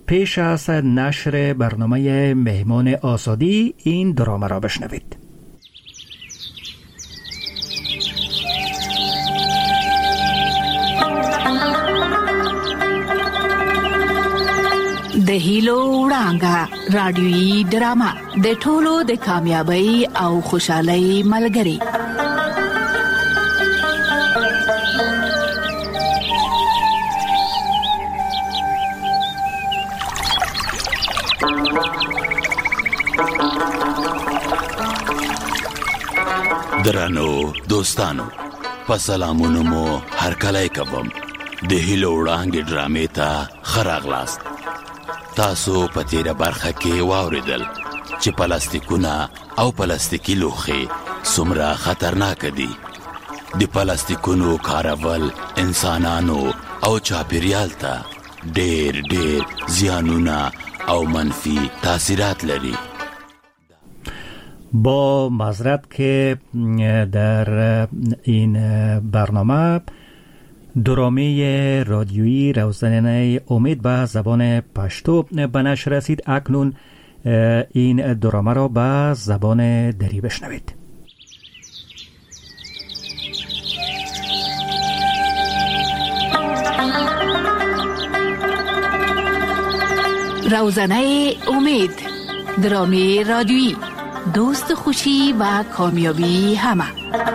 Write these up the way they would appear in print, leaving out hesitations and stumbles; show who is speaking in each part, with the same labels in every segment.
Speaker 1: پیش از نشر برنامه مهمان آزادی این درامه را بشنوید.
Speaker 2: د هیلو وړانګه رادیويي ډرامه د ټولو د کامیابی او خوشحالۍ ملګری.
Speaker 3: درنو دوستانو، په سلامونو مو هرکلی کوم. د هیلو وړانګې ډرامې ته ښه راغلاست. تاسو په تیره برخه کې واوریدل چې پلاستیکونه او پلاستیکي لوښي څومره خطرناک دي. د پلاستیکونو کارول انسانانو او چاپیریال ته ډېر زیانونه او منفی تاثیرات لري.
Speaker 1: با معذرت که در این برنامه درامه رادیویی روزنه امید به زبان پشتو به نشر رسید. اکنون این درامه را به زبان دری بشنوید.
Speaker 2: روزنه امید، درامه رادیویی، دوست خوشی و کامیابی همه.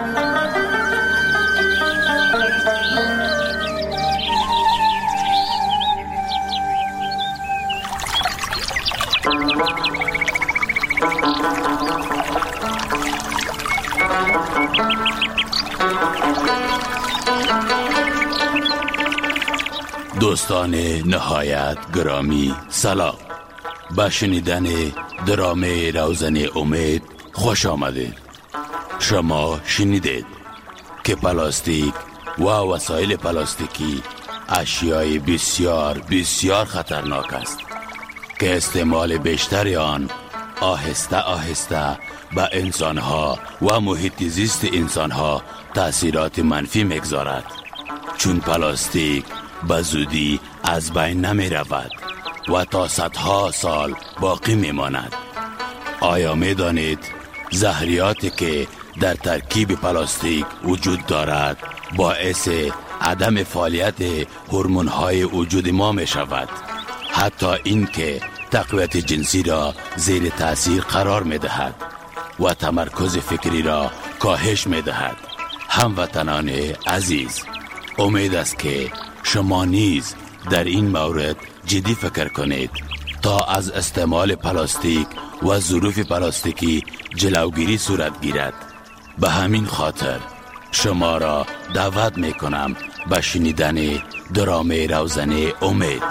Speaker 3: دوستان نهایت گرامی سلام. به شنیدن درامه روزنه امید خوش آمدید. شما شنیدید که پلاستیک و وسایل پلاستیکی اشیای بسیار خطرناک است که استعمال بیشتر آن آهسته به انسانها و محیط زیست انسانها تأثیرات منفی میگذارد، چون پلاستیک به زودی از بین نمی رود و تا صدها سال باقی می ماند. آیا می دانید زهریاتی که در ترکیب پلاستیک وجود دارد باعث عدم فعالیت هورمون‌های وجود ما می شود؟ حتی این که تقویت جنسی را زیر تأثیر قرار می دهد و تمرکز فکری را کاهش می دهد. هموطنان عزیز، امید است که شما نیز در این مورد جدی فکر کنید تا از استعمال پلاستیک و ظروف پلاستیکی جلوگیری صورت گیرد. به همین خاطر شما را دعوت می کنم به شنیدن درامه روزنه امید.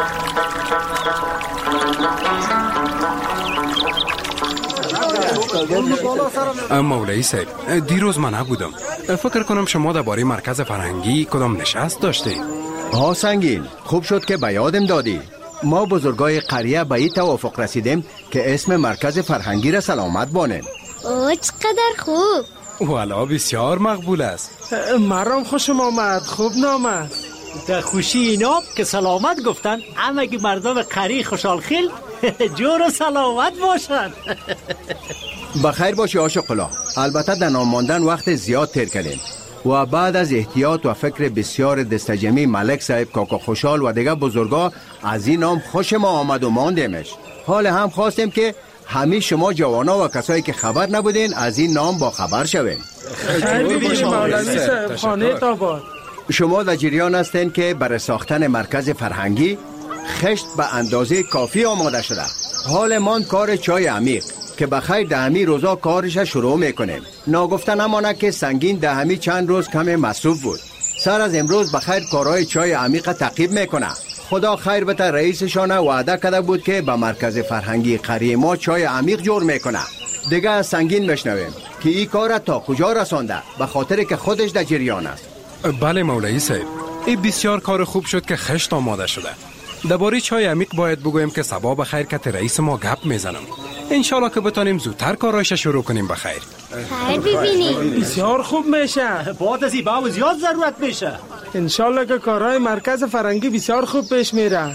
Speaker 4: مولوی صاحب، دیروز من نبودم. فکر کنم شما درباره مرکز فرهنگی کدام نشست داشتید.
Speaker 5: ها سنگین، خوب شد که به یادم دادی. ما بزرگای قریه به این توافق رسیدیم که اسم مرکز فرهنگی را سلامت بانیم.
Speaker 6: اوه چقدر خوب.
Speaker 4: والا بسیار مقبول است.
Speaker 7: مرام خوشم آمد، خوب نامد.
Speaker 8: در خوشی اینا که سلامت گفتن، همگی مردم قری خوشحال خیل جور و سلامت باشن.
Speaker 5: بخیر باشی عاشق الله. البته در نام ماندن وقت زیاد تیر کردیم و بعد از احتیاط و فکر بسیار دستجمی ملک صاحب، کاکا خوشحال و دیگه بزرگا از این نام خوش ما آمد و ماندیمش. حال هم خواستیم که همه شما جوانا و کسایی که خبر نبودین از این نام با خبر شوین.
Speaker 7: خیلی باشی مولوی صاحب، خانه تاباد.
Speaker 5: شما در جریان هستین که برای ساختن مرکز فرهنگی خشت به اندازه کافی آماده شده. حال ماند کار چای عمیق که بخیر دهمی روزا کارش شروع میکنیم. ناگفته نمانه که سنگین دهمی چند روز کم مصروف بود. سر از امروز بخیر کارهای چای عمیق تعقیب میکنه. خدا خیر بده. رئیسشان وعده کرده بود که به مرکز فرهنگی قریه ما چای عمیق جور میکنه. دیگه از سنگین بشنویم که این کار تا کجا رسانده، به خاطر که خودش در جریان است.
Speaker 4: بله مولوی صاحب، این بسیار کار خوب شد که خشت آماده شده. درباره چای عمیق باید بگویم که صبا بخیر که رئیس ما گپ میزنم. انشالله که بتانیم زودتر کارایش شروع کنیم. بخیر.
Speaker 6: خیر ببینیم.
Speaker 7: بسیار خوب میشه.
Speaker 8: بعد از این باو زیاد ضرورت میشه.
Speaker 7: انشالله که کارهای مرکز فرهنگی بسیار خوب پیش میره.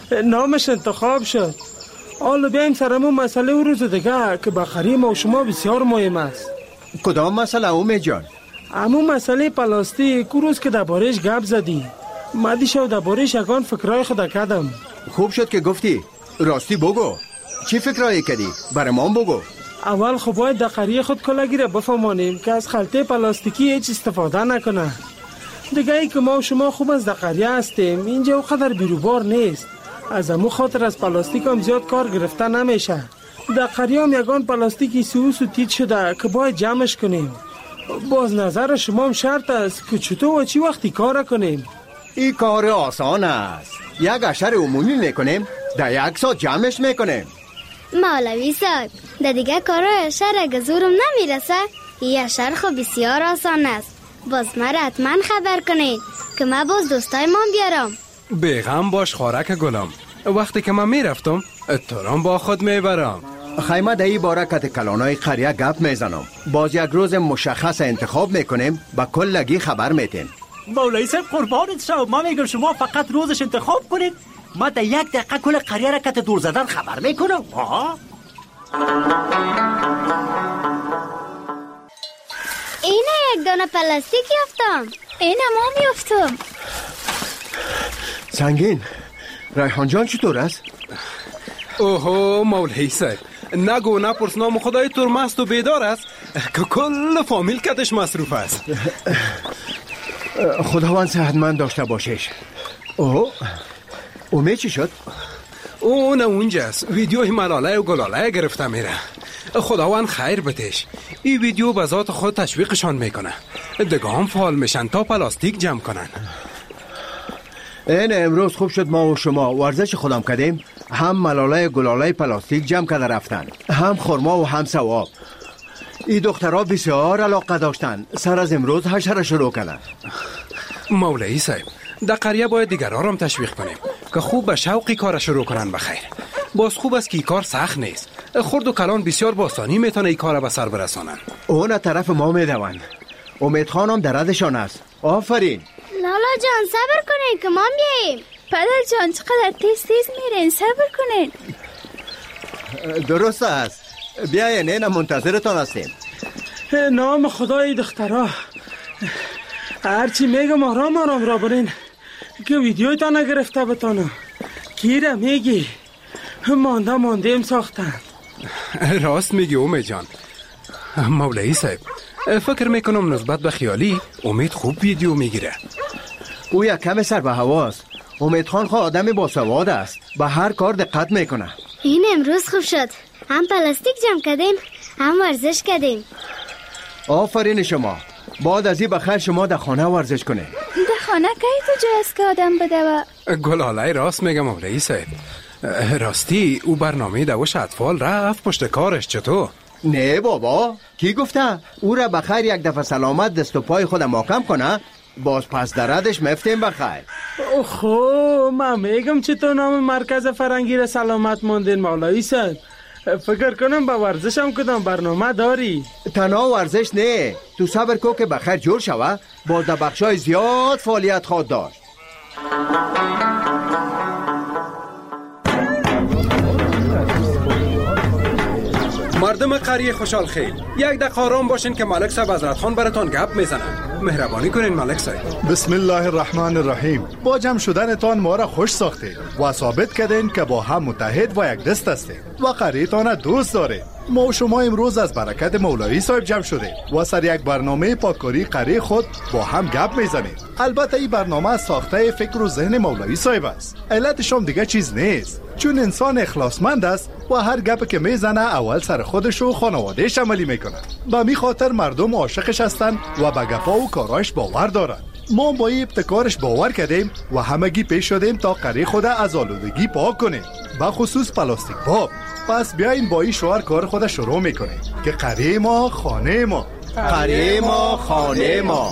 Speaker 7: نامش انتخاب شد. حالا بیایم سرمون مسئله و روز دیگه که بخری ما و شما بسیار مهم است.
Speaker 5: کدام مسئله امید جان؟
Speaker 7: همون مسئله پلاستیک روز که درباره‌اش گپ زدی. من دیشب درباره‌اش یگان فکرای خود کردم.
Speaker 5: خوب شد که گفتی. راستی بگو چی فکرایی کردی؟ برای ما بگو.
Speaker 7: اول خب باید در قریه خود کلاگی را بفهمانیم که از خلطه پلاستیکی هیچ استفاده نکنه. دیگه ای که ما و شما خوب از در قریه هستیم، اینجا اونقدر بیروبار نیست. از امو خاطر از پلاستیک هم زیاد کار گرفته نمیشه. در قریه هم یگان پلاستیکی سوس و تیت شده که باید جمعش کنیم. باز نظر شما هم شرط است که چطور و چی وقتی کار کنیم.
Speaker 5: این کار آسان است. یک اشر عمومی میکنیم، در یک ساعت جمعش میکنیم.
Speaker 6: مولوی صاحب، در دیگه کارای اشر اگه زورم نمیرسه، این اشر خب بسیار آسان است. باز مرا حتما خبر کنین که من باز دوستای من بیارم.
Speaker 4: بیغم باش خارک گلم. وقتی که من میرفتم ترام با خود میبرم.
Speaker 5: خیمه در این باره کت کلانای قریه گپ میزنم. باز یک روز مشخص انتخاب میکنیم، با کلگی خبر میتیم.
Speaker 8: مولوی صاحب قربانت شو، ما میگم شما فقط روزش انتخاب کنید، ما در 1 دقیقه کل قریه را کت دور زدن خبر میکنم.
Speaker 6: اینه یک دانه پلاستیک یافتم. اینه ما میافتم.
Speaker 5: سنگین، ریحان جان چطور است؟
Speaker 4: اوهو مولوی صاحب، نگو نپرس، نام خدای تور مست و بیدار است که کل فامیل کتش مصروف است.
Speaker 5: خداوند صحتمند داشته باشش. اوه، امید چی شد؟
Speaker 4: اون اونجاست، ویدیوی ملاله و گلاله گرفته میره. خداوند خیر بتش. این ویدیو به ذات خود تشویقشان میکنه، دیگه هم فعال میشن تا پلاستیک جمع کنن.
Speaker 5: این امروز خوب شد ما و شما ورزش خودم کردیم. هم ملاله گلاله پلاستیک جمع کرده رفتن، هم خرما و هم ثواب. این دخترها بسیار علاقه داشتن، سر از امروز حشره شروع کردن.
Speaker 4: مولوی صاحب، در قریه باید دیگرها هم تشویق کنیم که خوب به شوقی کار شروع کنن. بخیر، باز خوب است که این کار سخت نیست. خرد و کلان بسیار با آسانی میتونه این کار به سر برسانن.
Speaker 5: اون طرف ما میدوند. امید خانم در ردشان است. آفرین.
Speaker 6: لالا جان صبر کنین که ما بیاییم.
Speaker 9: پدر جان چقدر تیز میرین، صبر کنین.
Speaker 5: درست است، بیاین، این منتظرتان هستیم.
Speaker 7: نام خدای دخترها، هرچی میگم آرام را برین که ویدیوی تا نگرفته بتانم. کیره میگی ماندیم ساختن.
Speaker 4: راست میگی امید جان. مولوی صاحب، فکر میکنم نسبت به خیالی امید خوب ویدیو میگیره.
Speaker 5: او یک کم سر به هواست. امید خان خواه آدمی با سواد است، به هر کار دقت میکنه.
Speaker 6: این امروز خوب شد، هم پلاستیک جمع کردیم هم ورزش کردیم.
Speaker 5: آفرین شما. بعد از این بخیر شما در خانه ورزش کنه.
Speaker 9: در خانه که تو جا است که آدم بده و
Speaker 4: گلاله راست میگم مولوی صاحب. راستی او برنامه دوش اطفال رفت پشت کارش. چطور؟
Speaker 5: نه بابا، کی گفته؟ او را بخیر یک دفعه سلامت دست و پای خود محکم کنه، باز پس دردش مفتیم بخیر.
Speaker 7: اوه، من میگم چطور نام مرکز فرنگی را سلامت ماندین مولوی صاحب. فکر کنم با ورزش هم کدام برنامه داری.
Speaker 5: تنها ورزش نه، تو صبر کو که بخیر جور شوه، باز در بخشای زیاد فعالیت خواهد داشت.
Speaker 4: مردم قریه خوشحال خیل، یک دقیقه آرام باشین که ملک صاحب حضرت خان براتان گپ میزنن. مهربانی کنین ملک صاحب.
Speaker 10: بسم الله الرحمن الرحیم. با جمع شدنتان ما را خوش ساختید و ثابت کردین که با هم متحد و یک دست هستید و قریه‌تان دوست دارید. ما و شما امروز از برکت مولوی صاحب جمع شده و سر یک برنامه پاککاری قریه خود با هم گپ میزنیم. البته این برنامه از ساخته فکر و ذهن مولوی صاحب است. علتش هم دیگه چیز نیست، چون انسان اخلاصمند است و هر گپ که میزنه اول سر خودش و خانوادهش عملی میکنه. به می خاطر مردم عاشقش هستن و به گپا و کارایش باور دارن. ما با این ابتکارش باور کردیم و همگی پیش شدیم تا قریه خود از آلودگی پاک کنیم، به خصوص پلاستیک باب. پس بیاین با این شعار کار خود شروع میکنیم که قریه ما خانه ما،
Speaker 5: قریه ما خانه ما.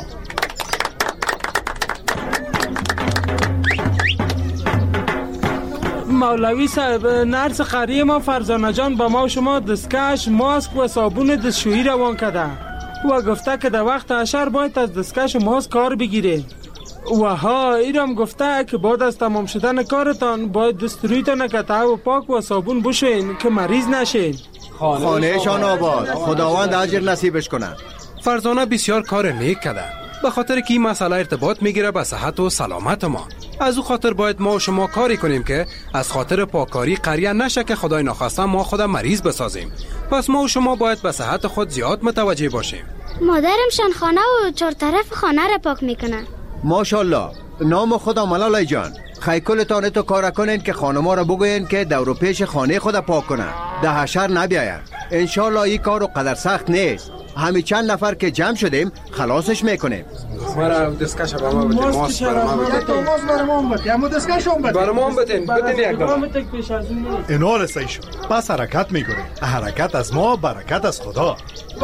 Speaker 7: مولوی صاحب، نرس قریه ما فرزانه جان با ما و شما دستکش، ماسک و صابون دستشویی روان کرده و گفته که در وقت حشر باید از دستکش و ماسک کار بگیره. ها ایرام گفته که بعد از تمام شدن کارتان باید دستوریتان قطعه و پاک و صابون بشوین که مریض نشین.
Speaker 5: خانهشان آباد، خداوند اجر نصیبش کنه.
Speaker 4: فرزانه بسیار کار نیک کرده، به خاطر که این مسئله ارتباط میگیره به صحت و سلامت ما. از او خاطر باید ما و شما کاری کنیم که از خاطر پاککاری قریه نشه که خدای نخواسته ما خود مریض بسازیم. پس ما و شما باید به صحت خود زیاد متوجه باشیم.
Speaker 6: مادرمشان خانه و چهار طرف خانه را پاک میکنن.
Speaker 5: ماشاءالله. نام خدا ملالای جان. خیکلتان تو کار کنین که خانما را بگوین که دور و پیش خانه خود پاک کنن، ده حشر نبیاید. انشالله این کارو قدر سخت نیست. همین چند نفر که جمع شدیم خلاصش میکنیم.
Speaker 4: مرا دستکش برام بده، ماست برام بده،
Speaker 10: ماست برام بده، اما دستکشون بده.
Speaker 4: برام بده، بده یک دام.
Speaker 10: اینا رسید شد. پس حرکت میکنیم. حرکت از ما، برکت از خدا.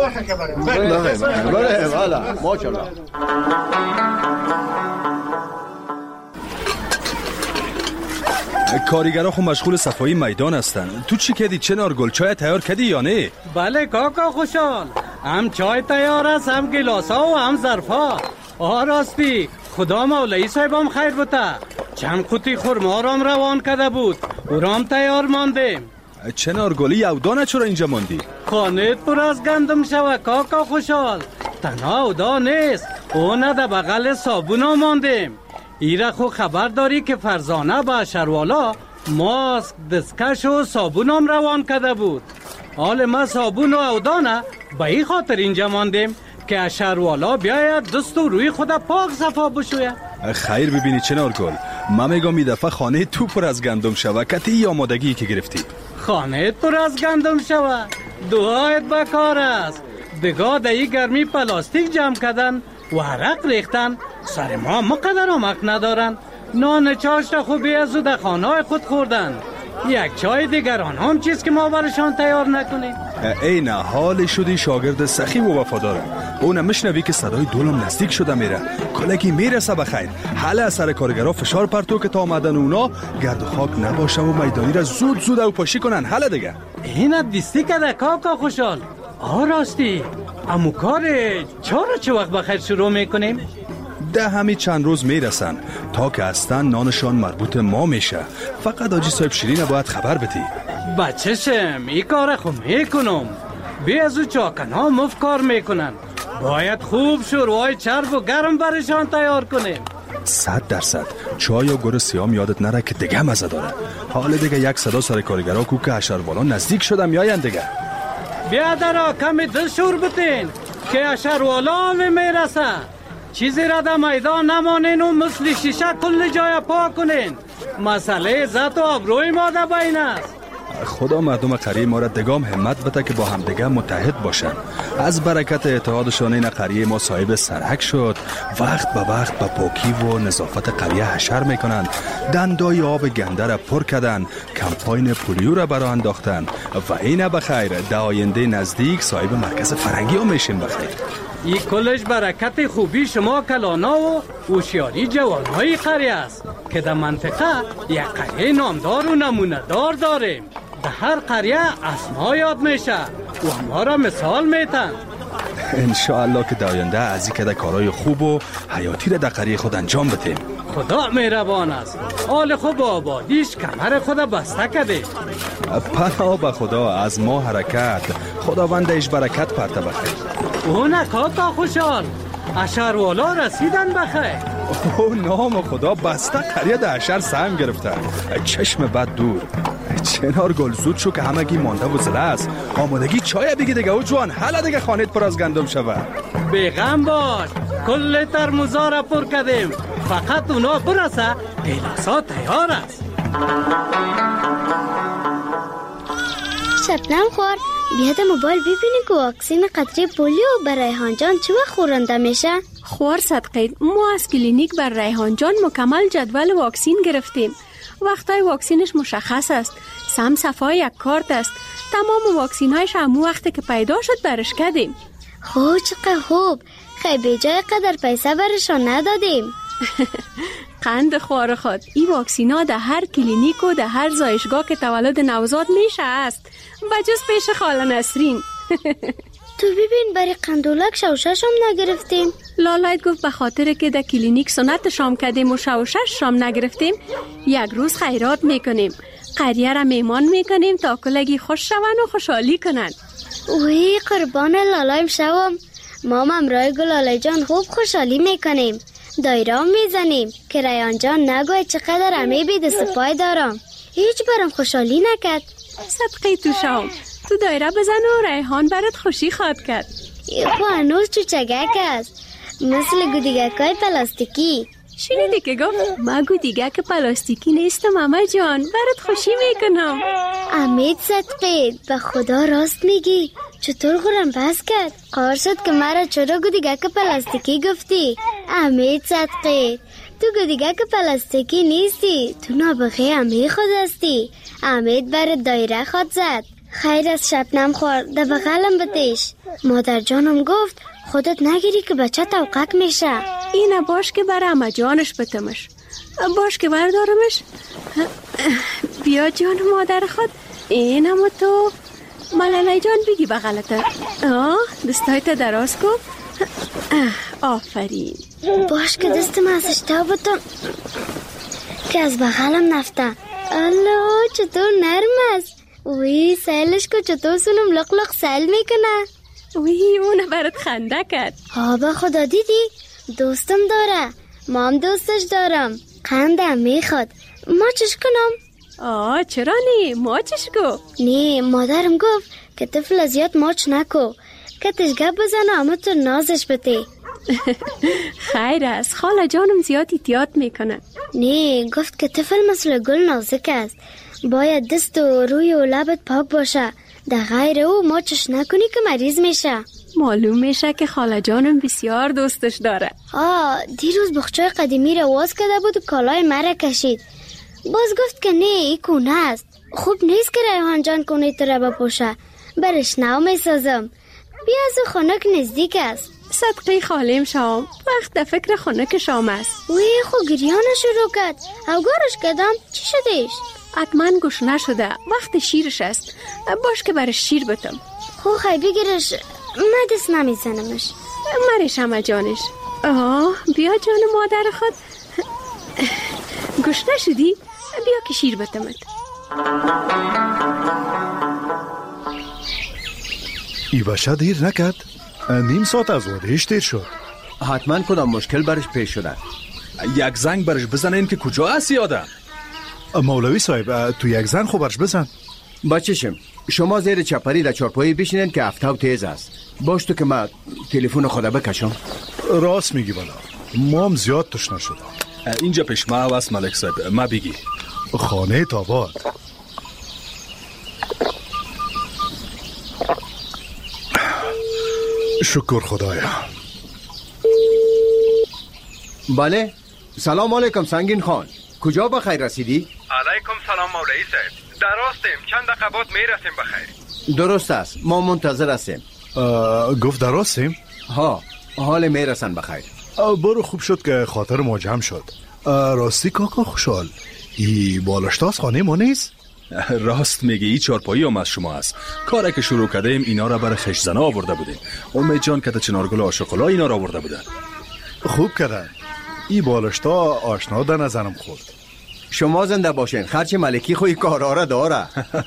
Speaker 5: بله والا ماشاءالله.
Speaker 11: کارگرها خو مشغول صفایی میدان هستن. تو چی کردی چنارگل؟ چای تیار کردی یا نه؟
Speaker 8: بله کاکا خوشحال، هم چای تیار است، هم گلاسا و هم ظرفا. راستی خدا مولوی صاحبم خیر بوده، چند قوطی خرما رام روان کرده بود، او رام تیار ماندیم.
Speaker 11: چنارگلی یو دانه چرا اینجا ماندی؟
Speaker 8: خانه پر از گندم شوه کاکا خوشحال. تنها او دا نیست، اونه ده بغل صابونا ماندیم. ایره خو خبر داری که فرزانه با شروالا ماسک، دستکش و صابونم روان کرده بود. حال ما صابون و اودانه به این خاطر اینجا ماندیم که شروالا بیاید دست و روی خود پاک صفا بشوید.
Speaker 11: خیر ببینی چنارگل، من میگم این دفعه خانه تو پر از گندم شوه. کتی آمادگی که گرفتی؟
Speaker 8: خانه پر از گندم شوه، دعایت بکار است. بگاه دهی گرمی پلاستیک جمع کردن و عرق ریختن، سر ما مقدر آمق ندارن. نان چاشت خوبی از او در خانه خود خوردن. یک چای دیگر هم چیز که ما برشان تیار نکنیم.
Speaker 11: این حال شدی شاگرد سخی و وفاداره. اون مشنوی که صدای دولم نزدیک شده میره، کلکی میرسه بخیر. حالا سر کارگرها فشار پرتو که تا آمدن اونا گرد و خاک نباشه و میدانی را زود زود او پاشی کنن. حالا دیگه
Speaker 8: اینت دیستی کده کاکا خوشحال. راستی امو کار چه وقت بخیر شروع میکنیم؟
Speaker 11: ده همی چند روز میرسن تا که هستن نانشان مربوط ما میشه. فقط آجی صاحب شیرین باید خبر بدی.
Speaker 8: بچه‌شم این کار خو میکنم. بی از او چاکنا مفت کار میکنن. باید خوب شوروای چرب و گرم برشان تیار کنیم.
Speaker 11: 100% چای و گل سیام یادت نره که دیگه مزه داره. حال دیگه یک صدا سر کارگرها کو که اشروالا نزدیک شدم میاین دیگه.
Speaker 8: بیا درا کمی دل شور بتین که اشروالا هم میرسه. چیزی را در میدان نمانین و مثل شیشه کل جای پاک کنین. مسئله عزت و آبروی ما در بین است.
Speaker 11: خدا مردم قریه ما را دگام همت بده که با هم دیگه متحد باشن. از برکت اتحادشان این قریه ما صاحب سرحک شد. وقت به وقت به پاکی و نظافت قریه حشر میکنند. دندای آب گنده را پر کردن، کمپاین پولیو را برای انداختن و اینه بخیر در آینده نزدیک صاحب مرکز فرنگی هم میشیم بخیر.
Speaker 8: این کلش برکت خوبی شما کلانا و هوشیاری جوانهای قریه است که در منطقه یک قریه نامدار و نمونه دار داریم. در هر قریه اسما یاد میشه و ما را مثال میتن.
Speaker 11: انشاءالله که در آینده از این کده کارهای خوب و حیاتی را در قریه خود انجام بدیم.
Speaker 8: خدا مهربان است. حال خوب آبادیش کمر خود بسته کده.
Speaker 11: پناه به خدا از ما حرکت، خداوندش برکت پرته بخیر.
Speaker 8: اونه کاکا خوشحال، اشروالا رسیدن بخیر.
Speaker 11: نام خدا بسته قریه در اشر سهم گرفتن. چشم بد دور. چنار گل زود شو که همگی مانده و زله است. آمادگی چای بگی دیگه او جوان. حالا دیگه خانت پر از گندم شوه.
Speaker 8: بیغم باش، کل ترموزا را پر کردیم. فقط اونا برسه گیلاسا تیار است.
Speaker 6: شبنم خور بیاد موبایل ببینی که واکسین قطره پولیو بر ریحان جان چه وقت خورنده میشه؟
Speaker 12: خوار صدقید، ما از کلینیک بر ریحان جان مکمل جدول واکسین گرفتیم. وقتای واکسینش مشخص است. سم صفای یک کارت است. تمام واکسین هایش همون وقتی که پیدا شد برش کردیم.
Speaker 6: چقدر خوب. خیلی جای قدر پیسه برشان ندادیم.
Speaker 12: قند خوار خود، این واکسین ها در هر کلینیک و در هر زایشگاه که تولد نوزاد میشه است، بجز پیش خاله نسرین.
Speaker 6: تو ببین برای قندولک شوشش هم نگرفتیم.
Speaker 12: لالایت گفت به خاطر که در کلینیک سنت شام کردیم و شوشش شام نگرفتیم، یک روز خیرات میکنیم، قریه را میمان میکنیم تا کلگی خوش شون و خوشحالی کنن.
Speaker 6: اوی قربان لالایم شوم. ما امرای گلاله جان خوب خوشحالی میکنیم، دایره میزنیم که ریان جان نگوی چقدر امی بید سپای دارم. هیچ برم خوشحالی نکرد.
Speaker 12: صدقه تو شام، تو دایره بزن و ریحان برات خوشی خواد کرد.
Speaker 6: خو هنوز چوچگک است، مثل گودیگکای پلاستیکی.
Speaker 12: شنیدی که گفت ما گودیگک پلاستیکی نیستم اما جان، برات خوشی میکنم.
Speaker 6: امید صدقه، به خدا راست میگی؟ چطور غرم بس کرد؟ قرار شد که مرا چرا گودیگک پلاستیکی گفتی؟ امید صدقه، تو گودیگک پلاستیکی نیستی، تو نابغه امی خود هستی. امید برات دایره خود زد. خیر از شبنم خور، در بغلم بتیش. مادر جانم گفت خودت نگیری که بچه توقک میشه.
Speaker 12: اینه باش که بر اما جانش بتمش، باش که بردارمش. بیا جان مادر خود، این اما تو ملالی جان بگی بغلته. دستایت دراز کن. آفرین.
Speaker 6: باش که دستم ازش تو بتم که از بغلم نفته. الله چطور نرم است. وی سیلش که چطور سونم لق لق سیل میکنه.
Speaker 12: وی اونه برات خنده کرد.
Speaker 6: به خدا دیدی؟ دوستم داره، مام دوستش دارم. قندم میخواد. ما چش کنم؟
Speaker 12: چرا نی؟ ماچش کو؟
Speaker 6: نی، مادرم گفت که طفل زیاد ماچ نکو، که تشگه بزنه اما تو نازش بتی.
Speaker 12: خیر است، خاله جانم زیاد احتیاط میکنه.
Speaker 6: نی، گفت که طفل مثل گل نازک است، باید دست و روی و لبت پاک باشه، در غیر او ماچش نکنی که مریض میشه.
Speaker 12: معلوم میشه که خاله جانم بسیار دوستش داره.
Speaker 6: دیروز بخچای قدیمی رو واز کرده بود و کالای مرا کشید. باز گفت که نه ای کونه است، خوب نیست که ریحان جان کونه تو را بپوشه، برش نو میسازم. بیا از خونک نزدیک است.
Speaker 12: صدقه خالیم شام، وقت در فکر خونک شام است.
Speaker 6: وی خو گریانه شروع کرد، اوگارش کردم. چی شدیش؟
Speaker 12: حتما گشنه شده، وقت شیرش است، باش که برش شیر بتم.
Speaker 6: خو خی بگیرش، من دست نمیزنمش.
Speaker 12: مرش همه جانش. بیا جان مادر خود، گشنه شدی؟ بیا که شیر بتمت.
Speaker 10: ای بچه دیر نکرد؟ نیم ساعت از وادهش دیر شد.
Speaker 5: حتما کدام مشکل برش پیش شده.
Speaker 11: یک زنگ برش بزنین که کجا هستی آدم.
Speaker 10: مولوی صاحب تو یک زنگ خوب برش بزن.
Speaker 5: بچشم شما زیر چپری در چارپایی بشینین که هفته و تیز است. باش تو که من تلفن خدا بکشم.
Speaker 10: راست میگی بالا، ما هم زیاد تشنه شده.
Speaker 11: اینجا پشمه هست ملک صاحب، ما بگی.
Speaker 10: خانه تاباد. شکر خدایا.
Speaker 5: بله، سلام علیکم سنگین خان، کجا بخیر رسیدی؟
Speaker 4: علیکم سلام مولوی صاحب، درستیم، چند دقیقه بعد میرسیم بخیر.
Speaker 5: درست است، ما منتظر هستیم.
Speaker 10: گفت درستیم؟
Speaker 5: حال میرسن بخیر.
Speaker 10: برو، خوب شد که خاطر ما جمع شد. راستی کاکا خوشحال، ای بالشتاز خانه ما نیست؟
Speaker 11: راست میگی، ای چارپایی هم از شما است. کاری که شروع کردیم اینا را برای خشزنه آورده بودیم. امید جان که چنارگل آشوکولا اینا را آورده بودن.
Speaker 10: خوب کردن. ای بالشتا آشنا در نظرم خورد.
Speaker 5: شما زنده باشین، خرچ ملکی خوی کارا را داره.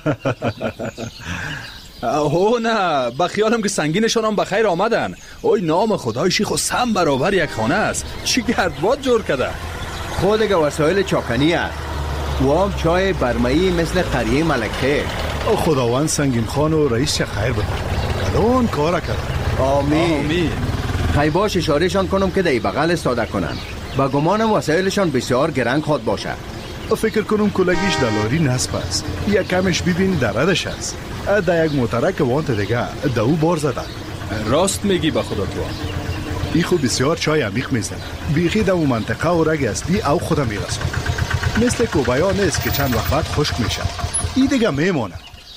Speaker 11: نه، با خیالم که سنگینشان هم بخیر آمدن. اوی نام خدای شیخ و سم برابر یک خانه است. چی گردباد جور کرده.
Speaker 5: خود دیگه وسایل چاکنی است. و هم چای برمایی مثل قریه ملکه.
Speaker 10: خداوند سنگین خان و رئیس چه خیر بده، کلون کارا کرد.
Speaker 5: آمین. خیلی باش اشارهشان کنم که دی بغل استاده کنن. با گمانم وسایلشان بسیار گرنگ خود باشه.
Speaker 10: فکر کنم کلگیش دلاری نصب است، یک کمش ببین دردش است. در یک موترک وانت دیگه دو بار زدن.
Speaker 11: راست میگی با خدا تو.
Speaker 10: ای خود بسیار چای عمیق میزنه، بیخی در اون منطقه و رگ اصلی او خودم میرسون. مثل کوبایا نیست که چند وقت بعد خشک میشه. ای دیگه میمونه.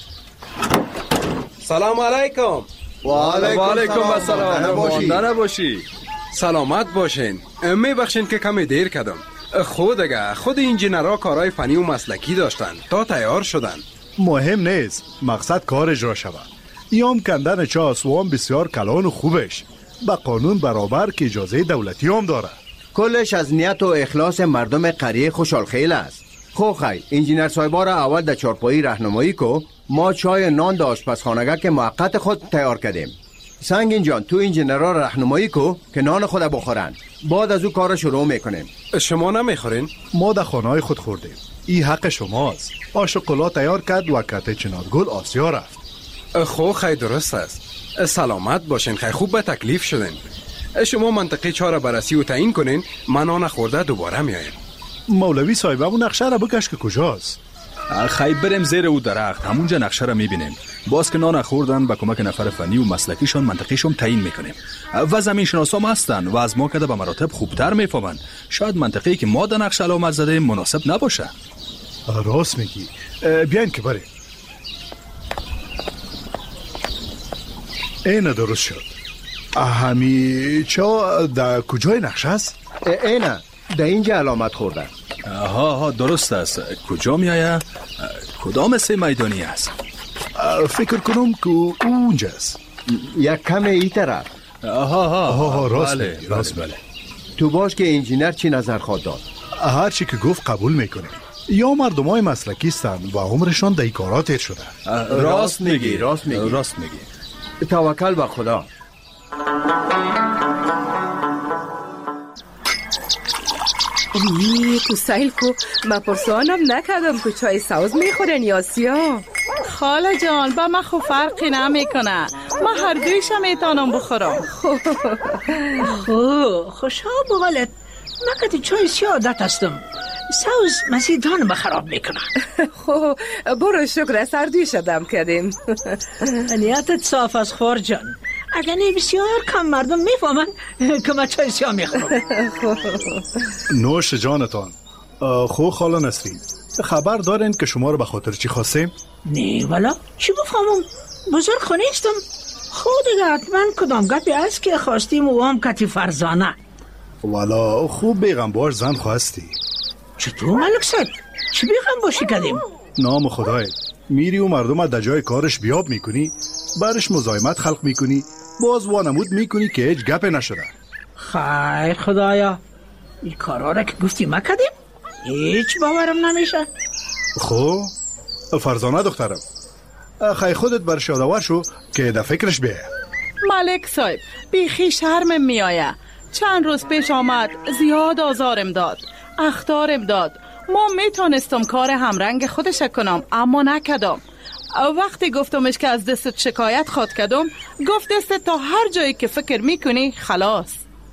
Speaker 4: سلام علیکم.
Speaker 5: و علیکم
Speaker 11: السلام. مانده نباشی.
Speaker 4: سلامت باشین. میبخشین که کمی دیر کردم. خود انجینرها کارهای فنی و مسلکی داشتن تا تیار شدن.
Speaker 10: مهم نیست، مقصد کار اجرا شود. یام کندن چاس و هم بسیار کلان و خوبش با قانون برابر که اجازه دولتی هم داره.
Speaker 5: کلش از نیت و اخلاص مردم قریه خوشحالخیل است. خو خی انجینر صاحبا را اول در چارپایی راهنمایی کو. ما چای نان در آشپزخانه که موقت خود تیار کردیم. سنگین جان تو انجینرها راهنمایی کو که نان خود بخورن. بعد از او کار شروع میکنیم.
Speaker 4: شما نمیخورین؟
Speaker 10: ما در خانه‌های خود خوردیم. این حق شماست. آشوکولا تیار کرد و کته چنارگل آسیا رفت.
Speaker 4: خو خی درست است. سلامت باشین خی، خوب به تکلیف شدین. شما منطقه چاره بررسی و تعیین کنین، من آن خورده دوباره میایم.
Speaker 10: مولوی صاحب اون نقشه را بکش که کجاست؟
Speaker 11: خی بریم زیر او درخت، همونجا نقشه را میبینیم. باز که نان خوردن با کمک نفر فنی و مسلکیشان منطقهشون تعیین میکنیم و زمین شناسا هم هستن و از ما کده به مراتب خوبتر میفهمن. شاید منطقه‌ای که ما در نقشه علامت زده مناسب نباشه.
Speaker 10: راست میگی. بیاین که بریم. اینه درست شد. همی چا در کجای نقشه است؟
Speaker 5: اینه در اینجا علامت خورده.
Speaker 11: ها درست است. کجا میایه؟ کدام سه میدانی است؟
Speaker 10: فکر کنم که اونجاست.
Speaker 5: یک کم ای طرف.
Speaker 10: راست بله.
Speaker 5: تو باش که انجینر چی نظر خواهد داد؟
Speaker 10: هر چی که گفت قبول میکنه. یا مردم های مسلکی هستن و عمرشان در کارات تیر شده.
Speaker 11: راست میگی.
Speaker 5: توکل به خدا.
Speaker 13: تو سیل کو ما پرسانم نکردم که چای سوز میخورن یا سیاه.
Speaker 14: خاله جان با من خو فرقی نمیکنه، ما هر دویشم میتونم بخورم.
Speaker 15: خوشا بولد من که چای سیاه عادت هستم، سوز مزیدان بخراب میکنه.
Speaker 13: برو شکر سردی شدم کردیم.
Speaker 15: نیتت صاف از خور جان، اگر نه بسیار کم مردم میفهمن که من چای سیاه میخورم.
Speaker 10: نوش جانتان. خو خاله نسرین خبر دارین که شما رو به خاطر چی خواستیم؟
Speaker 15: نه والا چی بفهمم، بزرگ خونیستم. خود دیگه حتما کدام گپی است که خواستیم و هم کتی فرزانه.
Speaker 10: والا خوب بیغم باش زن خواستی.
Speaker 15: چطور ملک صاحب؟ چی بیغم باشی کردیم؟
Speaker 10: نام خدای میری و مردم در جای کارش بیاب میکنی، برش مزاحمت خلق میکنی، باز وانمود میکنی که هیچ گپ نشده.
Speaker 15: خیر خدایا، این کارا را که گفتی ما کردیم هیچ باورم نمیشه.
Speaker 10: خب فرزانه دخترم، خیلی خودت برش یادآور شو که در فکرش بیه.
Speaker 14: ملک صاحب بیخی شرمم میآیه. چند روز پیش آمد زیاد آزارم داد، اخطارم داد. ما میتونستم کار همرنگ خودش کنم اما نکدم. وقتی گفتمش که از دستت شکایت خواد کدم، گفت دستت تا هر جایی که فکر میکنی خلاص.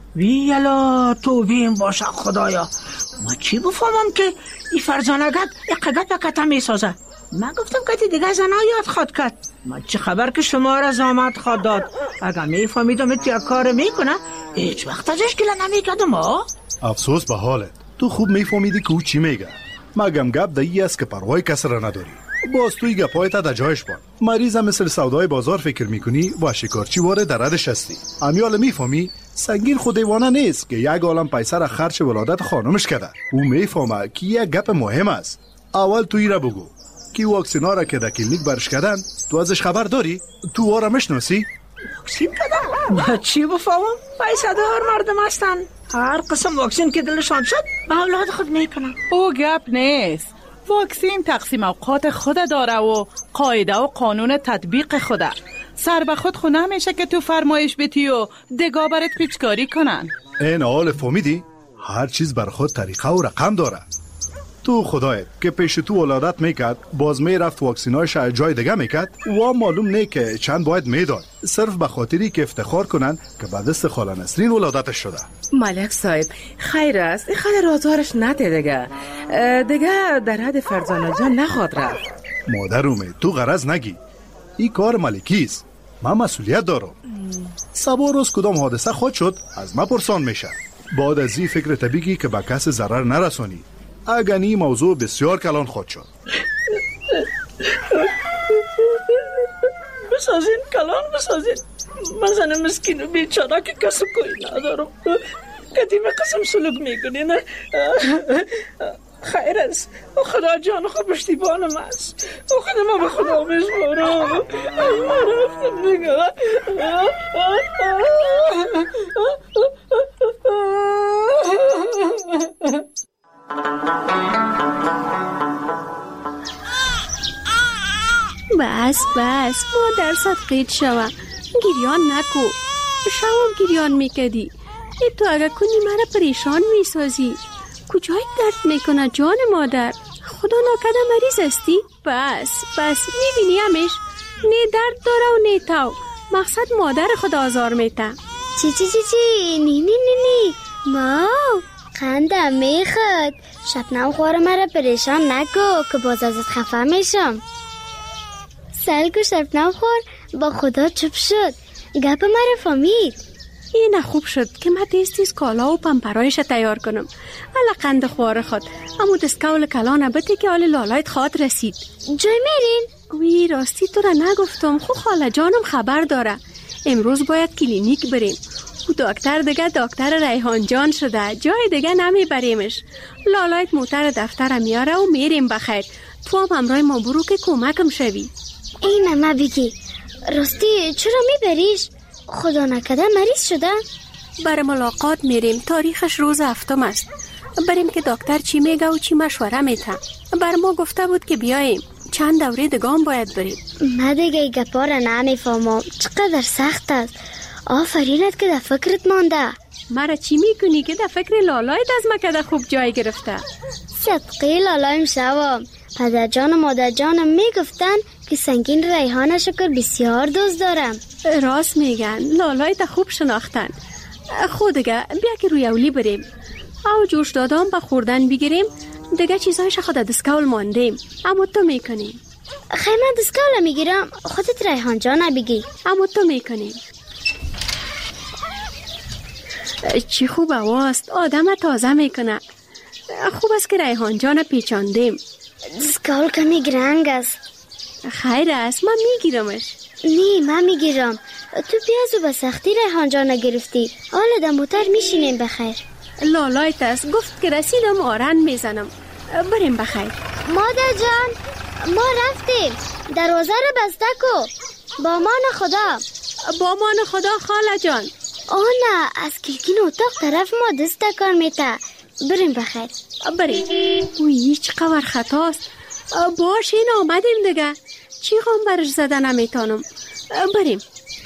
Speaker 15: ویلا تو بیم باشه خدایا، ما چی بفهمم که این فرزانگت اقدت بکتا میسازه. من گفتم که دیگه زنها یاد خواد کرد، ما چه خبر که شما را زامت خواد داد. اگر میفهمیدم اتیا کار میکنه هیچ وقت ازش گله نمیکدم.
Speaker 10: افسوس به حالت، تو خوب میفهمیدی که او چی میگه. مگم گپ دایی است که پروای کس را نداری. باز توی گپایت در جایش بان. مریض مثل سودای بازار فکر میکنی و شکارچی واره در ردش هستی. امیال میفهمی سنگین خود دیوانه نیست که یک عالم پیسه را خرچ ولادت خانمش کرده. او میفهمه که یک گپ مهم است. اول توی را بگو که واکسینا را که در کلینیک برش کردن تو ازش خبر داری؟ تو واره مشناسی؟
Speaker 15: واکسین کردن؟ ما چی بفهمم؟ پیسه دار مردم هستن، هر قسم واکسین که دلشان شد به اولاد خود میکنن.
Speaker 14: او گپ نیست. واکسین تقسیم اوقات خود داره و قاعده و قانون تطبیق خوده. سر به خود نمیشه که تو فرمایش بیتی و دگاه برات پیچکاری کنن.
Speaker 10: این حال فهمیدی؟ هر چیز بر خود طریقه و رقم داره. تو خدایت که پیش تو ولادت میکرد باز میرفت واکسینایش جای دیگه میکرد و معلوم نه که چند باید میداد، صرف به خاطری که افتخار کنن که بعد دست خاله نسرین ولادتش شده.
Speaker 13: ملک صاحب خیر است، این خاله رازارش نده دیگه در حد فرزانه جان نخواد رفت.
Speaker 10: مادر اومه تو غرض نگی، این کار ملکی است، من مسئولیت دارم. سبا روز کدام حادثه خود شد از ما پرسان میشه. بعد از این فکر طبیعی که به کس ضرر نرسانی. اگر این موضوع بسیار کلان خود شد.
Speaker 15: بسازین کلان بسازین. من زن مسکین و بیچاره که کس کوئی ندارم. قدیم قسم سلوک میکنین. خیر است. خدا جان خود پشتیبانم است. خدا ما به خدا میسپارم. ما رفتم دیگه.
Speaker 12: بس مادر صدقیت شوه. گریان نکو. شوام گریان میکدی. تو اگه کنی مرا پریشان میسازی. کجای درد میکنه جان مادر؟ خدا ناکده مریض استی؟ بس میبینی همیش نه درد داره و نه تاو. مقصد مادر خود آزار میته.
Speaker 6: چی نی ماو قندم میخواد. شبنم خوار مرا پریشان نکو که باز ازت خفه میشم. سلگو شبنم خوار با خدا چوب شد. گپ مرا فهمید.
Speaker 12: این خوب شد که من تیز کالا و پمپرایش تیار کنم. الا قند خوار خود امو دستکول کلانه بده که آل لالایت خواد رسید.
Speaker 6: جای میرین؟
Speaker 12: وی راستی تو را نگفتم. خو خاله جانم خبر داره. امروز باید کلینیک بریم. او دکتر دکتر ریحان جان شده. جای دیگه نمیبریمش. لالایت موتر دفتر میاره و میریم بخیر. تو هم همراه ما برو که کمکم شوی.
Speaker 6: این ما بگی راستی چرا میبریش؟ خدا نکده مریض شده؟
Speaker 12: برای ملاقات میریم. تاریخش روز 7 است. بریم که دکتر چی میگه و چی مشوره میته. بر ما گفته بود که بیاییم. چند دوره دگام باید بریم.
Speaker 6: من دیگه گپا را نمیفهمم. چقدر سخت است. آفرینت که در فکرت مانده.
Speaker 12: مرا چی میکنی که در فکر لالایت از مکده خوب جای گرفته؟
Speaker 6: صدقی لالایم شوام. پدر جان و مادر جانم میگفتن که سنگین ریحان شکر بسیار دوست دارم.
Speaker 12: راست میگن. لالایت خوب شناختن. خود دیگه بیا که روی اولی بریم. او جوش دادم با خوردن بگیریم. دیگه چیزایش خود دستکول ماندیم. اما تو میکنیم.
Speaker 6: خیلی من دستکول میگیرم. خودت ریحان جان بگی.
Speaker 12: اما تو میکنیم. چی خوب هواست. آدم تازه میکنه. خوب است که ریحان جان پیچاندیم.
Speaker 6: دستکول کمی گرنگ است.
Speaker 12: خیر است. من میگیرمش.
Speaker 6: نه من میگیرم. تو پیازو به سختی ریحان جان گرفتی. حالا در موتر میشینیم بخیر.
Speaker 12: لالایت است. گفت که رسیدم آرن میزنم. بریم بخیر.
Speaker 6: مادر جان ما رفتیم. دروازه رو بسته کو. با مان خدا.
Speaker 12: با مان خدا خاله جان.
Speaker 6: نه از کلکین اتاق طرف ما دست کار میته. بریم بخیر.
Speaker 12: بریم. اوی چقدر خطاست. باش این آمدیم دیگه. چی غم برش زده نمیتانم. بریم.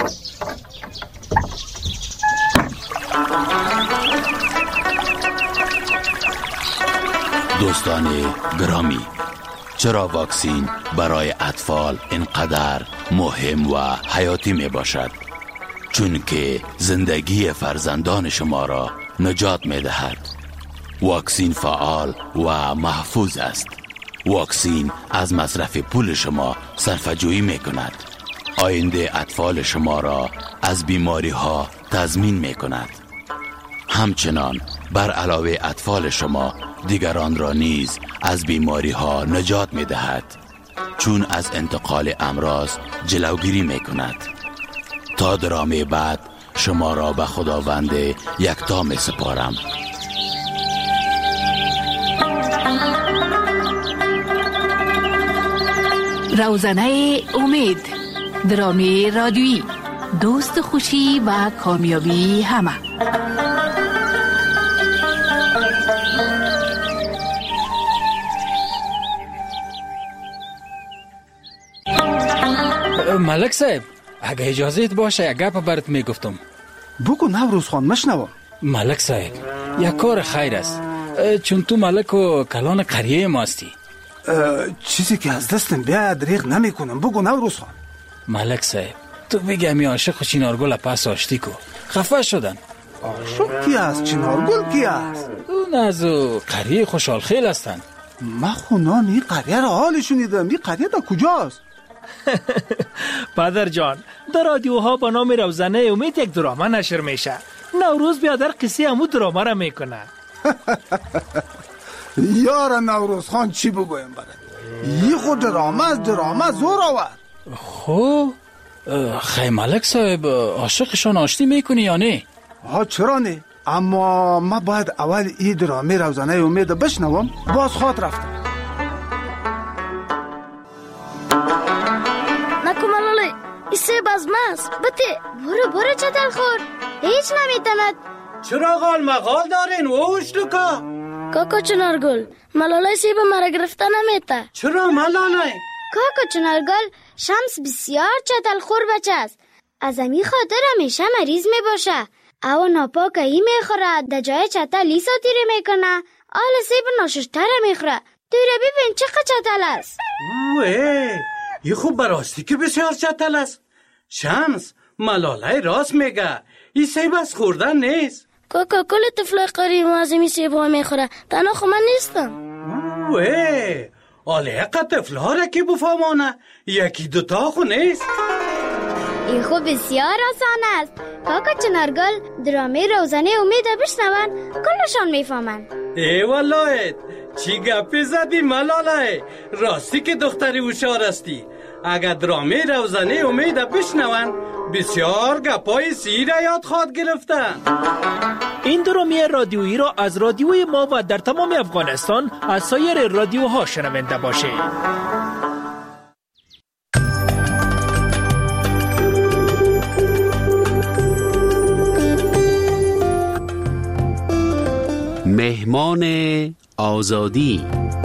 Speaker 3: دوستان گرامی، چرا واکسین برای اطفال اینقدر مهم و حیاتی می باشد؟ چون که زندگی فرزندان شما را نجات می دهد. واکسین فعال و محفوظ است. واکسین از مصرف پول شما صرفه‌جویی می کند. آینده اطفال شما را از بیماری ها تضمین می کند. همچنان بر علاوه اطفال شما دیگران را نیز از بیماری ها نجات می دهد، چون از انتقال امراض جلوگیری می کند. تا درامه بعد شما را به خداوند یکتا می سپارم.
Speaker 2: روزنه امید، درامی رادیویی، دوست خوشی و کامیابی همه.
Speaker 16: ملک صاحب اگه اجازهت باشه یک گپ برات میگفتم.
Speaker 11: بگو نوروز خان مشنوم.
Speaker 16: ملک صاحب یک کار خیر است، چون تو ملک و کلان قریه ما هستی.
Speaker 11: چیزی که از دستم بیاد دریغ نمی کنم. بگو نوروز خان.
Speaker 16: ملک صاحب تو بگی همی عاشق و چینارگل پس آشتی کو خفه شدن.
Speaker 11: عاشق کی است؟ چینارگل کی است؟
Speaker 16: اون از قریه خوشحال خیل هستن.
Speaker 11: من خونان این قریه را حال شنیدم. این قریه دا کجاست؟
Speaker 7: پدر جان در رادیوها با نام روزنه امید یک دراما نشر میشه. نوروز بیادر قصه امو دراما را میکنه.
Speaker 11: یار نوروز خان چی بگویم برد؟ یه خود دراما زور آورد.
Speaker 16: خب خیلی ملک صاحب عاشقشان آشتی میکنی یا نه؟
Speaker 11: چرا نه؟
Speaker 17: اما من باید اول این درامه روزانه امید بشنوم. باز خواد رفتم.
Speaker 6: نکو ملاله این سیب از ماست. بته برو چتل خور. هیچ نمیتند.
Speaker 8: چرا غال مغال دارین ووش لکا؟
Speaker 6: کاکا چنارگل ملاله سیب مرا گرفته نمیته.
Speaker 8: چرا ملاله؟
Speaker 6: کاکا چنارگل شمس بسیار چتل خور بچه است. از امی خاطر همیشه مریض می باشه. او ناپاک ای میخوره. در جای چتل لی ساتیره میکنه. آل سیب ناششتره میخوره. دوره ببین چقدر چتل است.
Speaker 8: اوه این خوب براستی که بسیار چتل است. شمس ملاله راست میگه. این سیب از خوردن نیست.
Speaker 6: کاکا کل طفلای قریب از این سیب ها میخوره. تنها خو من نیستم.
Speaker 8: اوه آله اقا طفلها را که بفهمانه. یکی دوتا خو نیست.
Speaker 6: این خوب بسیار آسان است. کاکا چنارگل درامه روزانه امید بشنون کلشان میفهمن.
Speaker 8: ای والله چی گپی زدی ملاله. راستی که دختری هوشیار استی. اگر درامه روزانه امید بشنون بسیار گپای سیر یاد خواد گرفتن.
Speaker 18: این درامه رادیویی را از رادیوی ما و در تمام افغانستان از سایر رادیوها شنونده باشید.
Speaker 19: مهمان آزادی.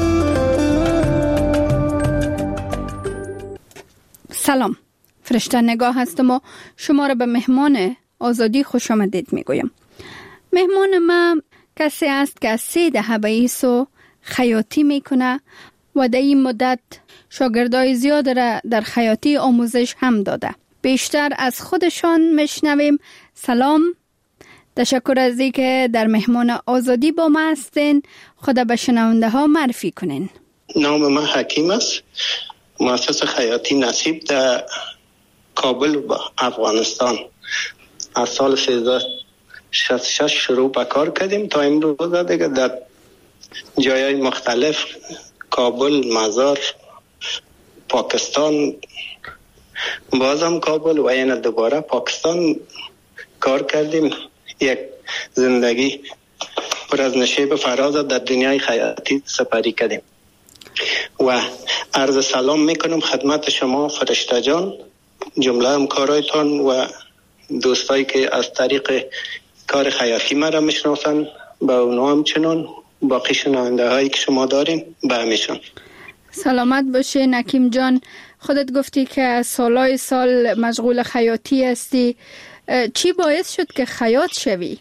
Speaker 20: سلام، فرشته نگاه هستم و شما را به مهمان آزادی خوش آمدید میگویم. مهمان ما کسی است که از 3 دهه به ایسو خیاطی میکنه و در این مدت شاگردای زیاد را در خیاطی آموزش هم داده. بیشتر از خودشان میشنویم. سلام، تشکر از اینکه در مهمان آزادی با ما هستین. خدا به شنونده ها معرفی کنین.
Speaker 21: نام من حکیم است. مؤسس خیاطی نصیب در کابل و افغانستان. از سال 1366 شروع به کار کردیم تا امروز دیگه در جایهای مختلف، کابل، مزار، پاکستان، بازم کابل و این دوباره پاکستان کار کردیم. یک زندگی پر از نشیب فراز در دنیای خیاطی سپری کردیم و عرض سلام میکنم خدمت شما فرشته جان، جمله همکارایتان و دوستایی که از طریق کار خیاطی مرا میشناسن. به اونا همچنان باقی شنونده هایی که شما دارین به همیشون.
Speaker 20: سلامت باشه نکیم جان. خودت گفتی که سالای سال مشغول خیاطی هستی. چی باعث شد که خیاط شوی؟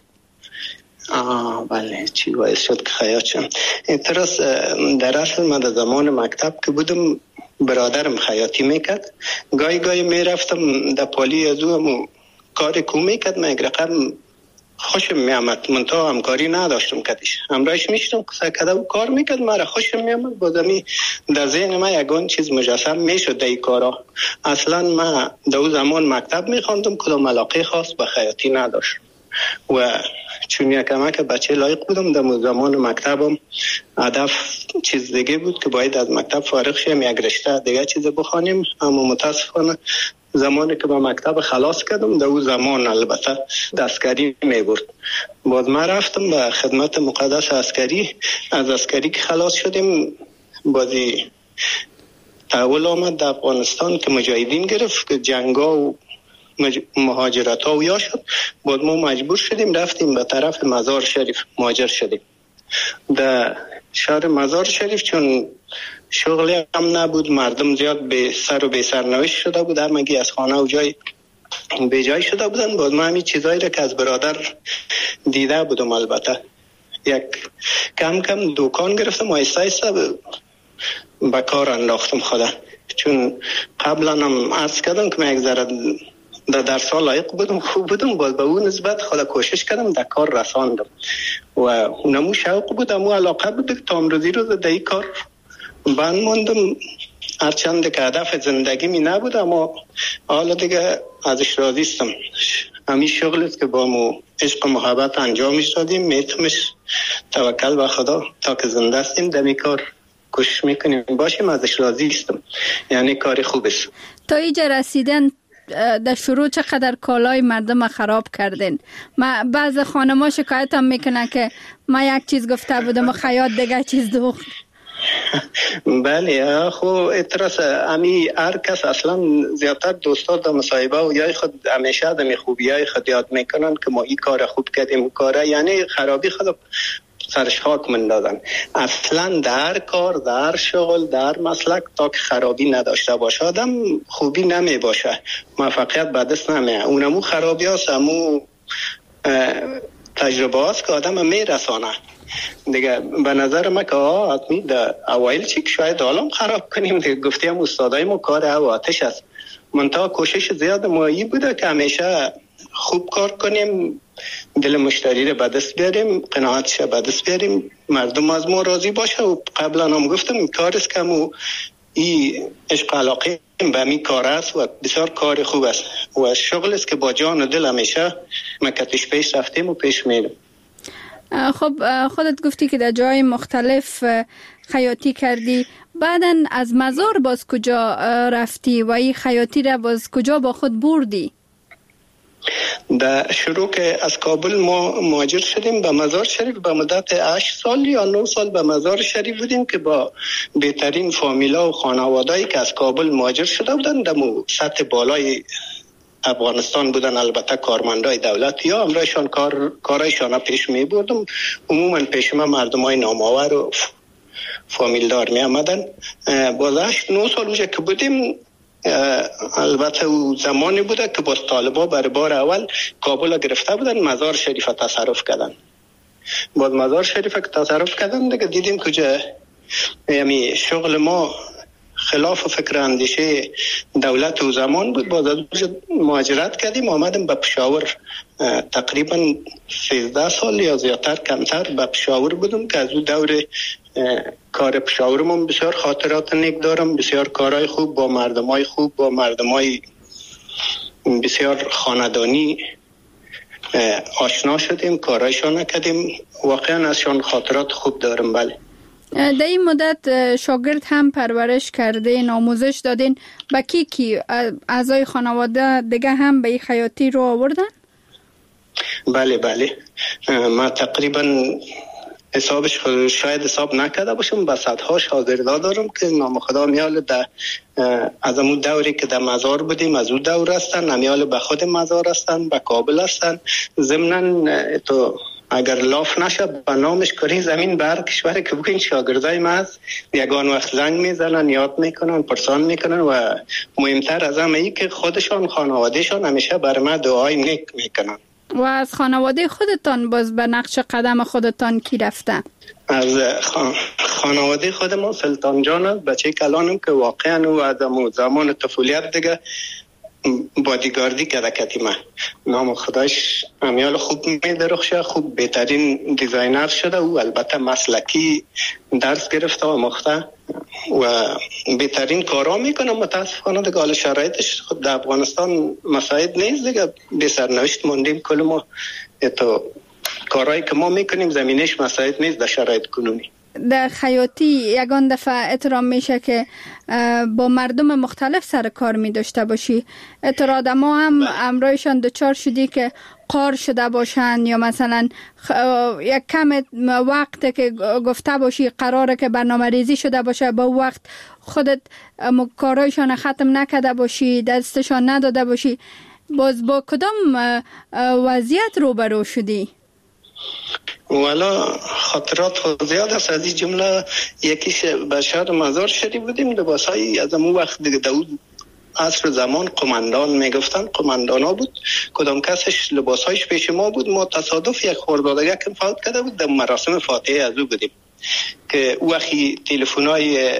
Speaker 21: بله، چی باعث شد که خیاط شم؟ اعتراض در اصل من در زمان مکتب که بودم برادرم خیاطی میکرد. گاهی میرفتم در پالی از او کار کو میکرد. من یک رقم خوشم میامد، منتها همکاری نداشتم کدیش. همراهش میشتم که و کار میکرد، مرا خوشم میامد. بازمی در ذهن من یگان چیز مجسم میشد در این کارا. اصلا من در اون زمان مکتب میخواندم، کدام علاقه خاص به خیاطی نداشتم و چون یکمک بچه لایق بودم. در زمان مکتبم هدف چیز دیگه بود که باید از مکتب فارغ شیم، یک رشته دیگه چیز بخوانیم. اما متاسفانه زمانی که با مکتب خلاص کردم، در اون زمان البته دستکاری میبرد. باز من رفتم به خدمت مقدس عسکری. از عسکری که خلاص شدیم بازی تحول آمد در افغانستان که مجاهدین گرفت، که جنگا و مهاجرت ها و یا شد. باز ما مجبور شدیم رفتیم به طرف مزار شریف مهاجر شدیم. در شهر مزار شریف چون شغلی هم نبود، مردم زیاد به سر و به سرنوشت شده بود، همگی از خانه و جای به جای شده بودن. باز من همین چیزایی را که از برادر دیده بودم البته یک کم دکان گرفتم و ایسته به کار انداختم خدا. چون قبلا هم عرض کردم که من یک ذره در درس ها لایق بودم، خوب بودم، باز به اون نسبت خدا کوشش کردم در کار رساندم و اونمو شوق بود، امو علاقه بود. تا امروزی روز در این کار بند موندم. هرچند که هدف زندگی می نبود، اما حالا دیگه ازش راضی هستم. همین شغل است که با مو عشق و محبت انجامش دادیم. میتونمش توکل به خدا تا که زنده هستیم دمی کار کوشش میکنیم باشیم. ازش راضی هستم، یعنی کار خوب است.
Speaker 20: تا اینجا رسیدن در شروع چقدر کالای مردم خراب کردین. ما بعض خانما شکایت هم میکنن که ما یک چیز گفته بودم و خیاط دیگه چیز دوخت.
Speaker 21: بله خو اعتراض امی هر کس اصلا زیادتر دوستا در مصاحبه و یا خود همیشه دمی خوبیای خود یاد میکنن که ما این کار خوب کردیم کار یعنی خرابی خود سرش خاک مندازن. اصلا در کار در شغل در مسلک تا که خرابی نداشته باشه آدم خوبی نمی باشه موفقیت به دست نمیه. اونمو خرابی هست امو تجربه هست که آدم میرسانه دیگه. به نظر من که حتمی در اوایل چی که شاید حالا خراب کنیم دیگه گفتیم استادای ما کار او آتش است منتها کوشش زیاد مایی بوده که همیشه خوب کار کنیم دل مشتری رو به دست بیاریم قناعتش به دست بیاریم مردم از ما راضی باشه. و قبلا هم گفتم کار است که مو این عشق علاقه به می کار است و بسیار کار خوب است و شغل است که با جان و دل همیشه مکتش پیش رفتیم و پیش میریم.
Speaker 20: خب خودت گفتی که در جای مختلف خیاطی کردی، بعداً از مزار باز کجا رفتی و این خیاطی را باز کجا با خود بردی؟
Speaker 21: در شروع که از کابل ما مهاجر شدیم به مزار شریف به مدت 8 سال یا 9 سال به مزار شریف بودیم که با بهترین فامیلا و خانوادهایی که از کابل مهاجر شده بودن در سطح بالای افغانستان بودن البته کارمندای دولتی ها امرایشان کارایشان پیش می بردم. عموما پیش ما مردمای نامآور و فامیلدار می آمدن. باز 8-9 سال اونجا که بودیم البته او زمانی بوده که باز طالبا برای بار اول کابل گرفته بودن مزار شریف تصرف کردن. باز مزار شریف که تصرف کردن دیگه دیدیم که یعنی شغل ما خلاف فکر اندیشه دولت و زمان بود. باز از مهاجرت کردیم آمدیم به پشاور تقریبا 13 سال یا زیادتر کمتر به پشاور بودم که از اون دور کار پشاورمون بسیار خاطرات نیک دارم. بسیار کارهای خوب با مردمای خوب با مردمای بسیار خاندانی آشنا شدیم کارایشان کردیم واقعا ازشان خاطرات خوب دارم. بله
Speaker 20: در این مدت شاگرد هم پرورش کردین آموزش دادین با کی اعضای خانواده دیگه هم به این خیاطی رو آوردن؟ بله
Speaker 21: ما تقریبا حسابش شاید حساب نکرده باشم با صدها شاگردا دارم که نام خدا میال از اون دوری که در مزار بودیم از اون دور هستن امیال به خود مزار هستن به کابل هستن. ضمناً تو اگر لاف نشه به نامش کاری زمین بر کشوره که بگین شاگردای ما از یگان وقت زنگ میزنن یاد میکنن پرسان میکنن و مهمتر از همه ای که خودشان خانوادهشان همیشه بر ما دعای نیک میکنن.
Speaker 20: و از خانواده خودتان باز به نقش قدم خودتان کی رفته؟
Speaker 21: از خانواده خود ما سلطان جان بچه کلانم که واقعا او از زمان طفولیت دیگه بادیگاردی کرده کتیمه نام خدایش امیال خوب میدرخشه خوب بهترین دیزاینر شده و البته مسلکی درس گرفته و مخته و بهترین کارا میکنه. متاسفانه دیگه حال شرایطش خود در افغانستان مساعد نیست دیگه به سرنوشت موندیم کل ما تو کارهایی که ما میکنیم زمینش مساعد نیست در شرایط کنونی.
Speaker 20: در خیاطی یگان دفعه احترام میشه که با مردم مختلف سر کار می داشته باشی. اعتراض ما هم امرایشان دچار شدی که قار شده باشن یا مثلا یک کم وقت که گفته باشی قراره که برنامه ریزی شده باشه با وقت خودت کارایشان ختم نکرده باشی دستشان نداده باشی. باز با کدام وضعیت روبرو شدی؟
Speaker 21: والا خاطرات زیاد است از این جمله یکیش به شهر مزار شریف بودیم لباسایی از اون وقت دیگه داود عصر زمان قماندان میگفتن قماندان ها بود کدام کسش لباسایش پیش ما بود. ما تصادف یک خوردادگه که فوت کرده بود در مراسم فاتحه از او بودیم که او وقتی تلفن‌های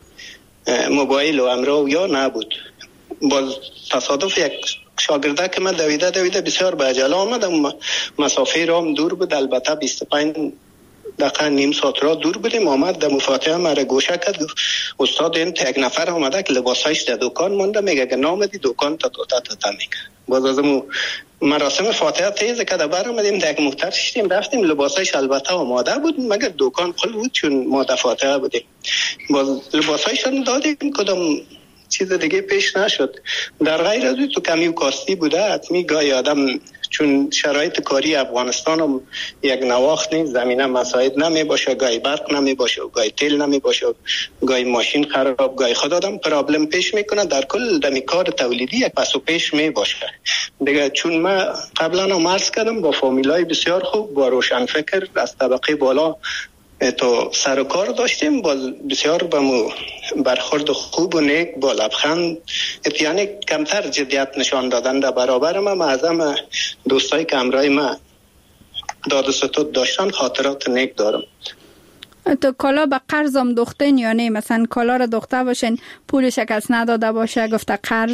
Speaker 21: موبایل و امرو یا نبود. باز تصادف یک شاگرده که من دویده بسیار به عجله آمدم مسافه رام دور بود البته 25 دقیقه نیم ساعت را دور بودیم آمد در مفاتحه مرا گوشه کرد استاد این یک نفر آمده که لباسایش در دکان مونده میگه که نامدی دکان تا میگه. باز از مراسم فاتحه تیز که در آمدیم در یک موتر شدیم رفتیم لباسایش البته آماده بود مگر دکان قل بود چون ما در فاتحه بودیم. باز لباسایشان دادیم کدام چیز دیگه پیش نشد. در غیر از تو کمی و کاستی بوده. حتمی گاهی آدم چون شرایط کاری افغانستان هم یک نواخت نیست، زمینه مساعد نمی باشه، گاهی برق نمی باشه، گاهی تیل نمی باشه، گاهی ماشین خراب، گاهی خود آدم پرابلم پیش میکنه. در کل دمی کار تولیدی یک پس و پیش می باشه دیگه. چون ما قبلا هم عرض کردم با فامیلای بسیار خوب، با روشن فکر از طبقه بالا تو سر و کار داشتیم، باز بسیار با برخورد خوب و نیک، با لبخند، یعنی کمتر جدیت نشان دادن در برابر ما. از همه دوستای که همراه ما داد و ستود داشتن خاطرات نیک دارم.
Speaker 20: تو کالا به قرض هم دوختین یا نه؟ مثلا کالا را دوخته باشین پولش کس نداده باشه گفته قرض؟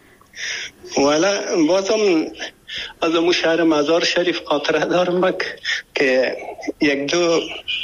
Speaker 21: والا بازم از امو شهر مزار شریف خاطره دارم که یک دو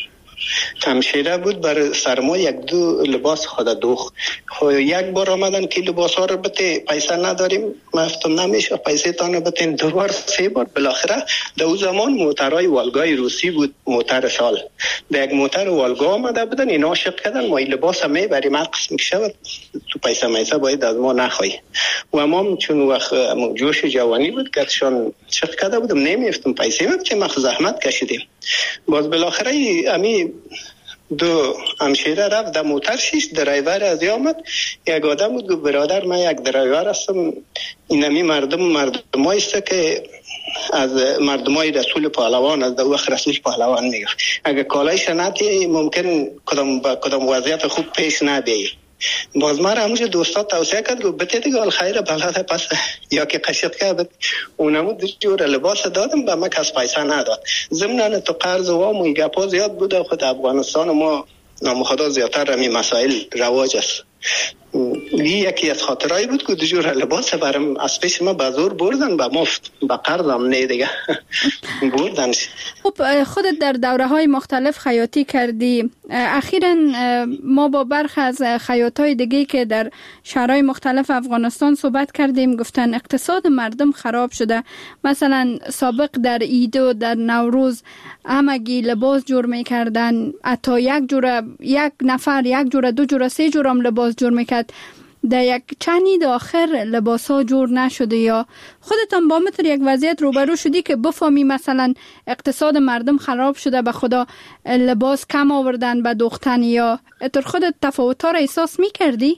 Speaker 21: همشیره بود بر سرما یک دو لباس خود دوخت. خب یک بار آمدن که لباس ها رو بته پیسه نداریم، مفتم نمیشه پیسه تانو بتین. دو بار سه بار بالاخره در اون زمان موترهای والگای روسی بود، موتر شال در یک موتر والگا آمده بودن، اینا عاشق کردن ما این لباس هم میبریم هر قسم که شود تو پیسه میسه باید از ما نخواهی. و ما چون وقت جوش جوانی بود کتشان چق کرده بودم نمیفتم پیسه هم چه مخ زحمت کشیدیم. باز بالاخره امی دو همشیره رفت در موتر شیش درایور از آمد. یک آدم بود گفت برادر من یک درایور هستم، اینمی مردم است که از مردمای رسول پهلوان، از دو وقت رسول پهلوان میگه اگر کالایش ندی ممکن کدام وضعیت خوب پیش نبیه. باز ما را همونجا دوستا توصیه کرد گفت بته دیگه خیره بلده پس یا که قشت کرد اونمو جور لباس دادم به ما کس پیسه نداد. ضمن تو قرض و وام و گپا زیاد بوده. خود افغانستان ما نامخدا زیادتر رمی مسائل رواج است. یکی از خاطرایی بود که جور لباس برام از پیش ما به زور بردن به مفت، به قرضم نه دیگه بردنش.
Speaker 20: خب خودت در دوره های مختلف خیاطی کردی. اخیراً ما با برخی از خیاطای دیگه که در شهرهای مختلف افغانستان صحبت کردیم گفتن اقتصاد مردم خراب شده. مثلا سابق در عید و در نوروز همگی لباس جور میکردن، حتی یک نفر یک جوره دو جوره سه جوره هم لباس جور میکرد. در یک چند عید آخر لباس ها جور نشده. یا خودتان با مثل یک وضعیت روبرو شدی که بفهمی مثلا اقتصاد مردم خراب شده به خدا لباس کم آوردن به دوختن، یا اتر خودت تفاوت ها را احساس میکردی؟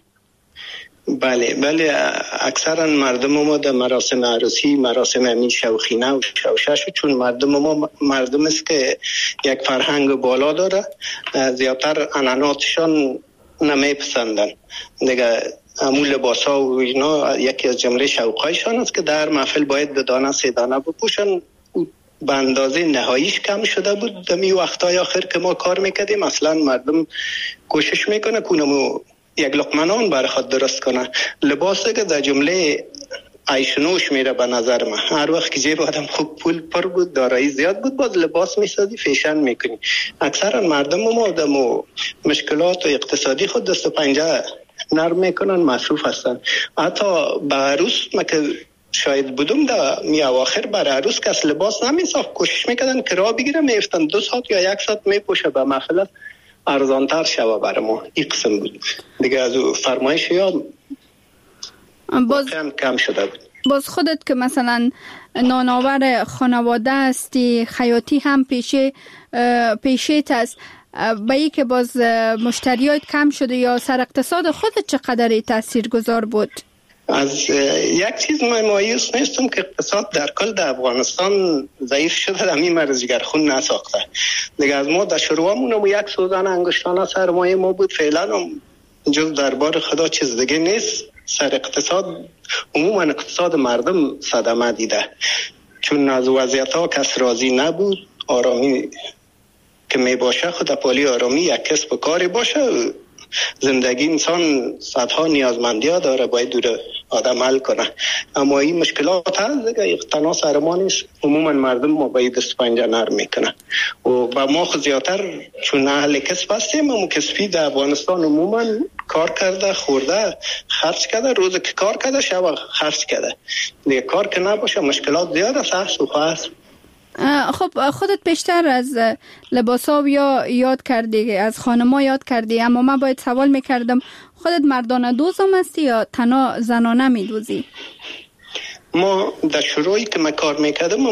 Speaker 21: بله اکثرا مردم ما در مراسم عروسی، مراسم امین شوخینه و شوشش، چون مردم ما مردم است که یک فرهنگ بالا داره، زیادتر عنعناتشان نمیپسندن دیگه. امون لباس ها و اینا یکی از جمله شوقایشان است که در محفل باید به دانه سه دانه بپوشن. به اندازه نهاییش کم شده بود دمی وقتای آخر که ما کار میکردیم. اصلا مردم کوشش میکنه کنمو یک لقمه نان برای خود درست کنه. لباس که در جمله عیشنوش میره به نظر من. هر وقت که جیب آدم خوب پول پر بود، دارایی زیاد بود، باز لباس میسازی فیشن میکنی. اکثرا مردم ما دمو مشکلات و اقتصادی خود دست و پنجه نرم میکنن، مصروف هستن. حتی به عروس ما که شاید بودم در می اواخر برای عروس کس لباس نمیساخت، کوشش میکردن که راه بگیرن میفتن 2 ساعت یا 1 ساعت میپوشه به محفلت ارزانتر شوه برای ما. این قسم بود دیگه. از فرمایش یا باز کم شده بود.
Speaker 20: باز خودت که مثلا نانآور خانواده هستی، خیاطی هم پیشیت است، به ای که باز مشتریات کم شده یا سر اقتصاد خودت چقدر تأثیر گذار بود؟
Speaker 21: از یک چیز من مایوس نیستم که اقتصاد در کل در افغانستان ضعیف شده، همین مرز جگرخون نساخته دیگه. از ما در شروعمون یک سوزن انگشتانه سرمایه ما بود، فعلا هم جز دربار خدا چیز دیگه نیست. سر اقتصاد عموما اقتصاد مردم صدمه دیده، چون از وضعیت ها کس راضی نبود. آرامی که می باشه خود پالی آرامی یک کسب و کاری باشه. زندگی انسان صدها نیازمندی ها داره، باید دور آدم حل کنه. اما این مشکلات هست دیگه، تنها سر ما نیست. عموما مردم ما باید دست پنجه نرم میکنه و با ما زیادتر چون اهل کسب هستیم. اما کسبی در افغانستان عموما کار کرده، خورده، خرج کرده، روز که کار کرده شب خرج کرده دیگه. کار که نباشه مشکلات زیاد است و خواست.
Speaker 20: خب خودت بیشتر از لباسا یا یاد کردی، از خانما یاد کردی، اما من باید سوال میکردم خودت مردانه دوز هم هستی یا تنها زنانه میدوزی؟
Speaker 21: ما در شروعی که من کار میکردم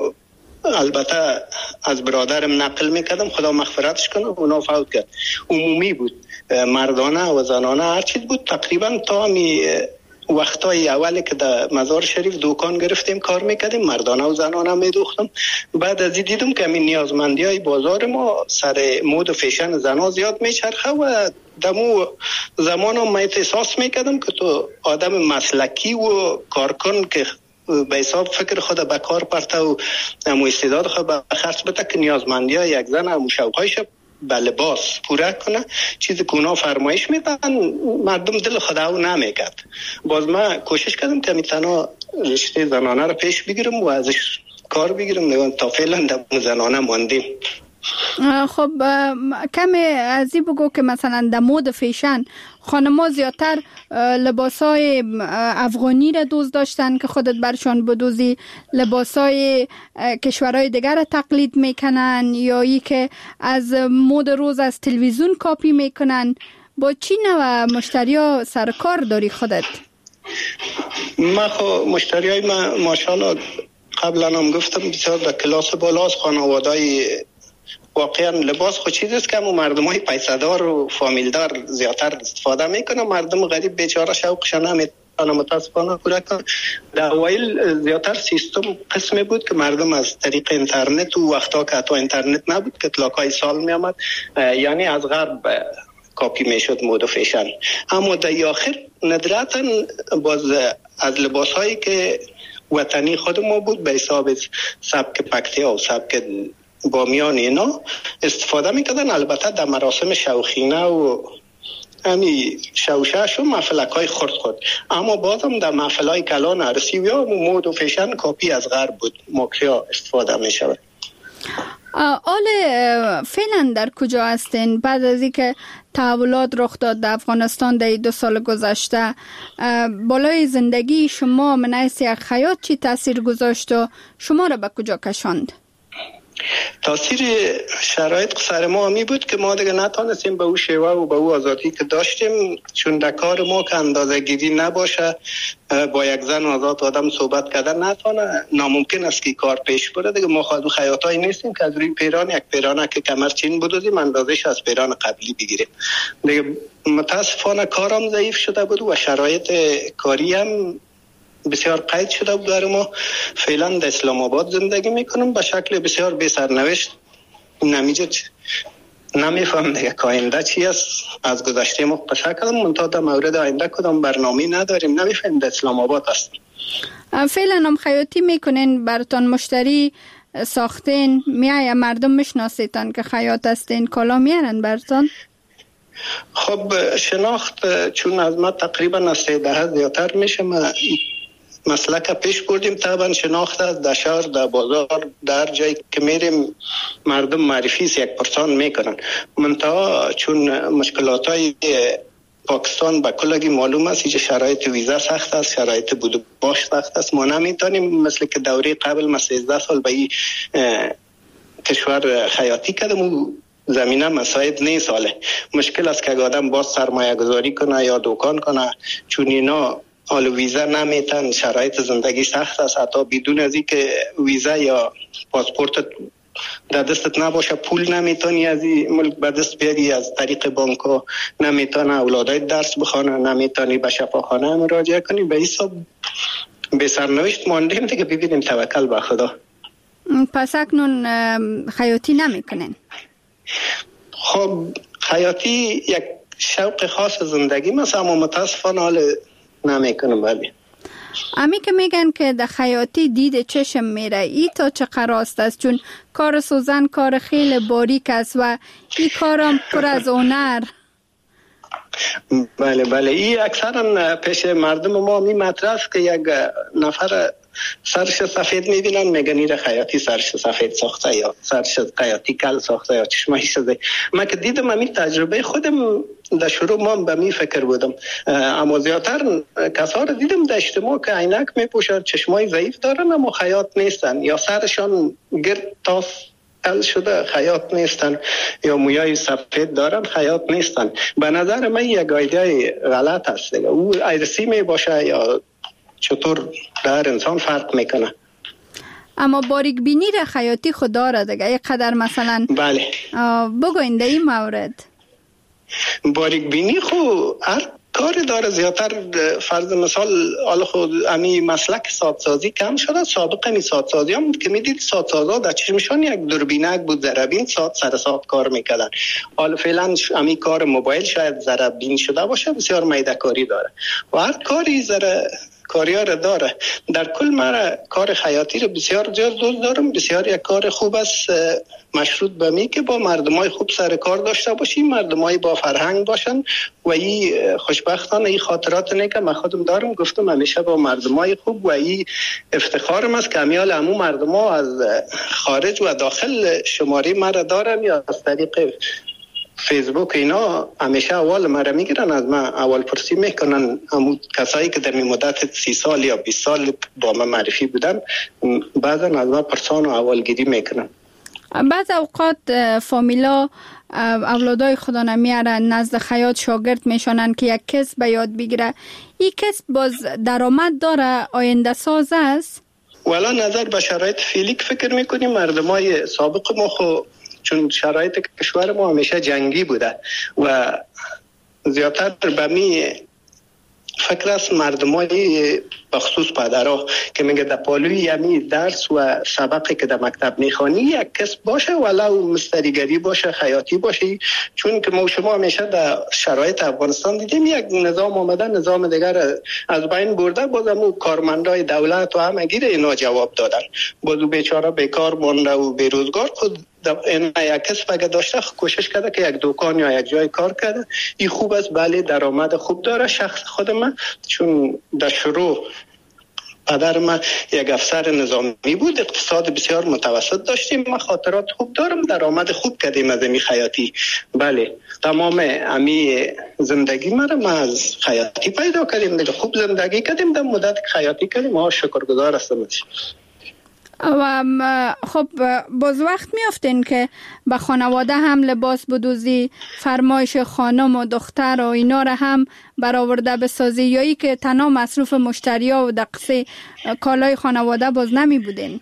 Speaker 21: البته از برادرم نقل میکردم، خدا مغفرتش کنه، اونا فوت کرد. عمومی بود، مردانه و زنانه هر چیز بود. تقریبا تا وقتای اولی که در مزار شریف دکان گرفتیم کار میکردیم، مردانه و زنانه میدوختم. بعد از این دیدم که همین نیازمندی های بازار ما سر مود و فیشن زنا زیاد میچرخه و دمو زمان هم احساس میکردم که تو آدم مسلکی و کارکن که به حساب فکر خود به کار پرته و استعداد خود به خرج بده که نیازمندی های یک زن هم شوقایش به لباس پوره کنه، چیزی که اونا فرمایش میدن مردم دل خود او نمیکرد. باز من کوشش کردم که میتونه رشته زنانه رو پیش بگیرم و ازش کار بگیرم. تا فعلا در زنانه ماندیم.
Speaker 20: خب کمی از این بگو که مثلا در مود فیشن خانم‌ها زیادتر لباسای افغانی را دوست داشتن که خودت برشان بدوزی، لباسای کشورهای دیگر را تقلید میکنن، یا ای که از مود روز از تلویزیون کاپی میکنن؟ با چی نوع مشتری ها سرکار داری خودت؟
Speaker 21: من خب مشتری های من ماشاءالله قبلا هم گفتم بسیار در کلاس بالاست، خانوادای واقعا لباس خود چیز است که مردم های پیسدار و فامیلدار زیادتر استفاده میکنه. مردم غریب بیچاره شوقش نمیتونه متاسفانه پورا کنه. در اوایل زیادتر سیستم قسمی بود که مردم از طریق اینترنت و وقتا که حتی اینترنت نبود که اطلاق های سال می آمد، یعنی از غرب کاپی میشد مود و فیشن. اما در آخر ندرتا باز از لباس هایی که وطنی خود ما بود به حساب سبک پکتیا و سبک بامیان اینا استفاده میکردن. البته در مراسم شوخینه و همی شوشش و محفلک های خورد، اما بازم در محفل های کلان عرسی یا مود و فیشن کاپی از غرب بود، موکریا استفاده میشود.
Speaker 20: آل فعلا در کجا هستین بعد از اینکه تحولات رخ داد در افغانستان در 2 سال گذشته؟ بالای زندگی شما من حیث یک خیاط چی تاثیر گذاشت و شما را به کجا کشاند؟
Speaker 21: تاثیر شرایط سر ما همی بود که ما دیگه نتانستیم به او شیوه و به او آزادی که داشتیم، چون در کار ما که اندازه گیری نباشه، با یک زن آزاد آدم صحبت کردن نتانه، ناممکن است که کار پیش بره دیگه. ما خود خیاطایی نیستیم که از روی پیران یک پیرانه که کمرچین بدوزیم اندازش از پیران قبلی بگیریم دیگه. متاسفانه کارم ضعیف شده بود و شرایط کاری هم بسیار قید شده بود در ما. فعلا در اسلام آباد زندگی میکنم به شکل بسیار بی سرنوشت. نمیفهم دیگه که آینده چی است. از گذشته ما قصه کردم، منتها در مورد آینده کدام برنامه نداریم، نمیفهم در اسلام آباد هستیم.
Speaker 20: فعلا هم خیاطی میکنین، براتون مشتری ساختین، میای مردم میشناسیتان که خیاط هستین، کالا میارن براتون؟
Speaker 21: خب شناخت چون از ما تقریبا از 13 زیادتر میشه، ما مسلک پیش بردیم. طبعا شناخت از در شهر، در بازار، در جایی که میریم مردم معرفی 1% میکنن. منتها چون مشکلات های پاکستان به کلگی معلوم است، که شرایط ویزا سخت است، شرایط بود باش سخت است، ما نمیتونیم مثل که دوره قبل ما 13 سال به این کشور خیاطی کردم و زمینه مساعد نیست. حاله مشکل است که آدم باز سرمایه گذاری کنه یا دکان کنه، چون اینا حال ویزا نمیتن، شرایط زندگی سخت است. حتی بدون از این که ویزا یا پاسپورت در دستت نباشه پول نمیتونی از این ملک به دست بیاری، از طریق بانک ها نمیتونه اولادای درس بخونه، نمیتونی به شفاخانه مراجعه کنی. به حساب به سرنوشت ماندیم دیگه. ببینیم، توکل به خدا.
Speaker 20: پس اکنون خیاطی نمیکنین؟
Speaker 21: خب خیاطی یک شوق خاص زندگی مثلا، اما متاسفانه حال نمیکنم. ولی
Speaker 20: امی که میگن که در خیاطی دید چشم میره، ای تا چه قراست است؟ چون کار سوزن کار خیلی باریک است و این کارم پر از هنر.
Speaker 21: بله این اکثرا پیش مردم ما می مطرح است که یک نفر سرش سفید میبینن میگن این خیاطی سرش سفید ساخته یا سرش خیاطی کل ساخته یا چشمه شده. من که دیدم همین تجربه خودم در شروع ما به می فکر بودم، اما زیادتر کسا رو دیدم در اجتماع که عینک میپوشن، چشمای ضعیف دارن اما خیاط نیستن، یا سرشان گرد تاس کل شده خیاط نیستن، یا مویای سفید دارن خیاط نیستن. به نظر من یک ایده غلط است دیگه. او ایرسی می باشه یا چطور در انسان فرق میکنه.
Speaker 20: اما باریک بینی را خیاطی خود داره دیگه، یک قدر مثلا
Speaker 21: بله
Speaker 20: بگوین در این مورد.
Speaker 21: باریک بینی خو هر کاری داره. زیادتر فرض مثال حالا خود امی مسلک سادسازی کم شده. سابقه می سادسازی هم که میدید سادسازا در چشمشان یک دوربینک بود، ذره‌بین سر ساعت کار میکردن. حالا فعلا امی کار موبایل شاید ذره‌بین شده باشه، بسیار میده کاری داره و هر کاری کاریا را داره. در کل من کار خیاطی رو بسیار زیاد دوست دارم. بسیار یک کار خوب است، مشروط به می که با مردمای خوب سر کار داشته باشیم، مردمای با فرهنگ باشن و این خوشبختانه این خاطرات نه که من خودم دارم. گفتم همیشه با مردمای خوب و این افتخارم است که امیال همون مردما از خارج و داخل شماره مرا دارن یا از طریق فیسبوک اینا همیشه اول مرا میگیرن، از من اول پرسی میکنن. همون کسایی که در مدت 30 سال یا 20 سال با من معرفی بودن بعضا از من پرسان و اولگیری میکنن.
Speaker 20: بعض اوقات فامیلا اولادای خدا نمیارن نزد خیاط شاگرد میشونن که یک کسب به یاد بگیره. این کسب باز درآمد داره، آینده ساز است؟
Speaker 21: والا نظر به شرایط فعلی که فکر میکنیم مردمای سابق ما خو چون شرایط کشور ما همیشه جنگی بوده و زیادتر به می فکر است مردمای بخصوص پدرها که میگه در پالوی یمی درس و سبقی که در مکتب میخوانی یک کسب باشه، ولو مستریگری باشه، خیاطی باشه. چون که ما شما همیشه در شرایط افغانستان دیدیم یک نظام آمده نظام دیگر از بین برده، بازم کارمندای دولت و همه گیر اینا جواب دادن، بازو بیچاره بیکار مانده و بیروزگار. خود این یک کسب اگه داشته کوشش کرده که یک دکان یا یک جای کار کرده. این خوب است، بله درآمد خوب داره. شخص خود من چون در شروع پدر من یک افسر نظامی بود، اقتصاد بسیار متوسط داشتیم، من خاطرات خوب دارم، درآمد خوب کردیم از امی خیاطی. بله تمام امی زندگی من از خیاطی پیدا کردیم دیگه. خوب زندگی کردیم در مدت خیاطی کردیم. ما شکرگزار هستم.
Speaker 20: و خب باز وقت میافتین که به خانواده هم لباس بدوزی، فرمایش خانم و دختر و اینا را هم برآورده بسازی، یا ای که تنها مصروف مشتریا و دقیقه کالای خانواده باز نمی بودین؟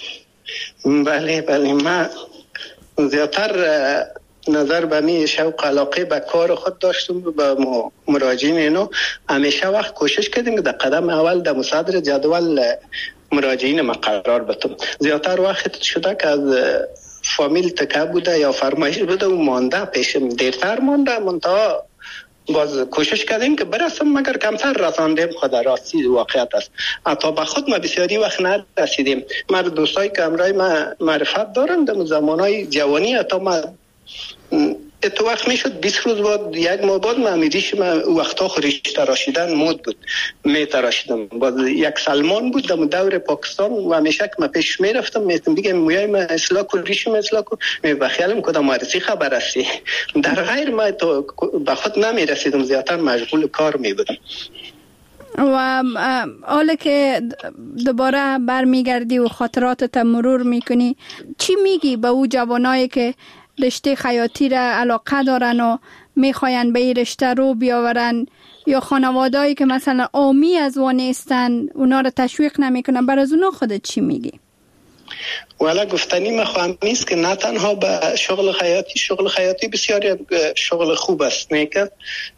Speaker 21: بله من زیادتر نظر به می شوق علاقه به کار خود داشتم. به مراجعین اینو همیشه وقت کوشش کردیم که در قدم اول در مصدر جدول مراجعین ما قرار بدم. زیادتر وقت شده که از فامیل تکه بوده یا فرمایش بوده و مانده پیشم، دیرتر مانده منتها باز کوشش کردیم که برسم مگر کمتر رساندیم. خدا راستی واقعیت است. حتی به خود ما بسیاری وقت نرسیدیم. من دوستایی که امرای ما معرفت دارن در زمانهای جوانی حتی ما تو وقت میشد 20 روز بعد یک ماه بعد من ریش من وقتا ریش تراشیدن مود بود میتراشیدم. باز یک سلمان بود در دور پاکستان و همیشه که من پیش میرفتم میتونم بگم مویای من اصلاح کن، ریش من اصلاح کن، بخیالم کدام مرسی خبر هستی. در غیر من تو به خود نمیرسیدم، زیادتر مشغول کار میبودم.
Speaker 20: و حالا که دوباره برمیگردی و خاطراتت مرور میکنی، چی میگی به او جوانایی که رشته خیاطی را علاقه دارن و میخواین به این رشته رو بیاورن، یا خانوادهایی که مثلا عامی از وان نیستن اونا را تشویق نمیکنن، بر از اونا خودت چی میگی؟
Speaker 21: والا گفتنی من خواهم نیست که نه تنها به شغل خیاطی بسیار شغل خوب است، نه که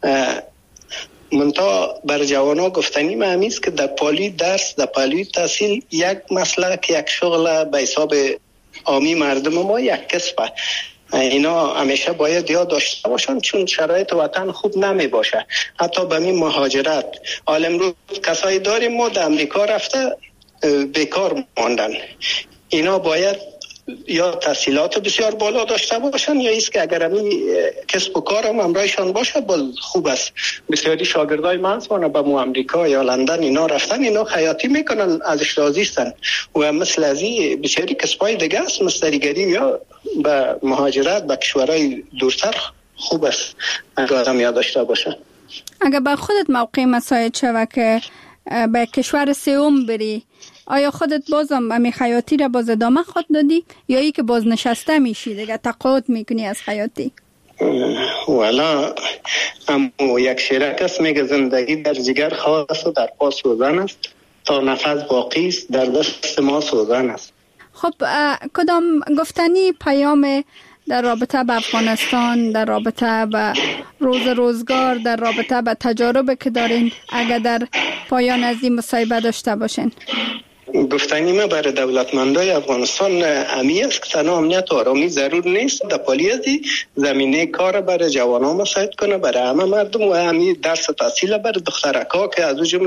Speaker 21: منتها بر جوانا گفتنی من همیست که در پالی درس، در پالی تحصیل یک مسلک، یک شغل به حساب عامی مردم ما یک کسبه. اینا همیشه باید یاد داشته باشن چون شرایط وطن خوب نمی باشه. حتی به می مهاجرت عالم رو کسایی داریم ما در امریکا رفته بیکار ماندن. اینا باید یا تحصیلات بسیار بالا داشته باشن یا ایست که اگر همی کسب و کار هم امرایشان باشه باز خوب است. بسیاری شاگردای من به مو امریکا یا لندن اینا رفتن، اینا خیاطی میکنن، ازش راضی هستن و مثل ازی بسیاری کسبای دیگه است، مستریگری یا به مهاجرت به کشورهای دورتر خوب است اگر آدم یاد داشته باشه.
Speaker 20: اگر به خودت موقع مساعد شوه که به کشور سوم بری، آیا خودت بازم امی خیاطی را باز ادامه خود دادی یا ای که باز نشسته میشی دیگه تقاعد میکنی از خیاطی؟
Speaker 21: والا اما یک شیرک است میگه زندگی در جگر خواهد است و در پا سوزن است، تا نفس باقی است در دست ما سوزن است.
Speaker 20: خب کدام گفتنی پیام در رابطه به افغانستان، در رابطه به روزگار، در رابطه به تجارب که دارین اگر در پایان از این مصاحبه داشته باشین؟
Speaker 21: گفتنی ما برای دولتمندای افغانستان امی است که تنها امنیت و آرامی ضرور نیست، در پالیتی زمینه کار برای جوانان مساعد کنه، برای همه مردم، و امی درس تحصیل برای دخترکا که از او جمله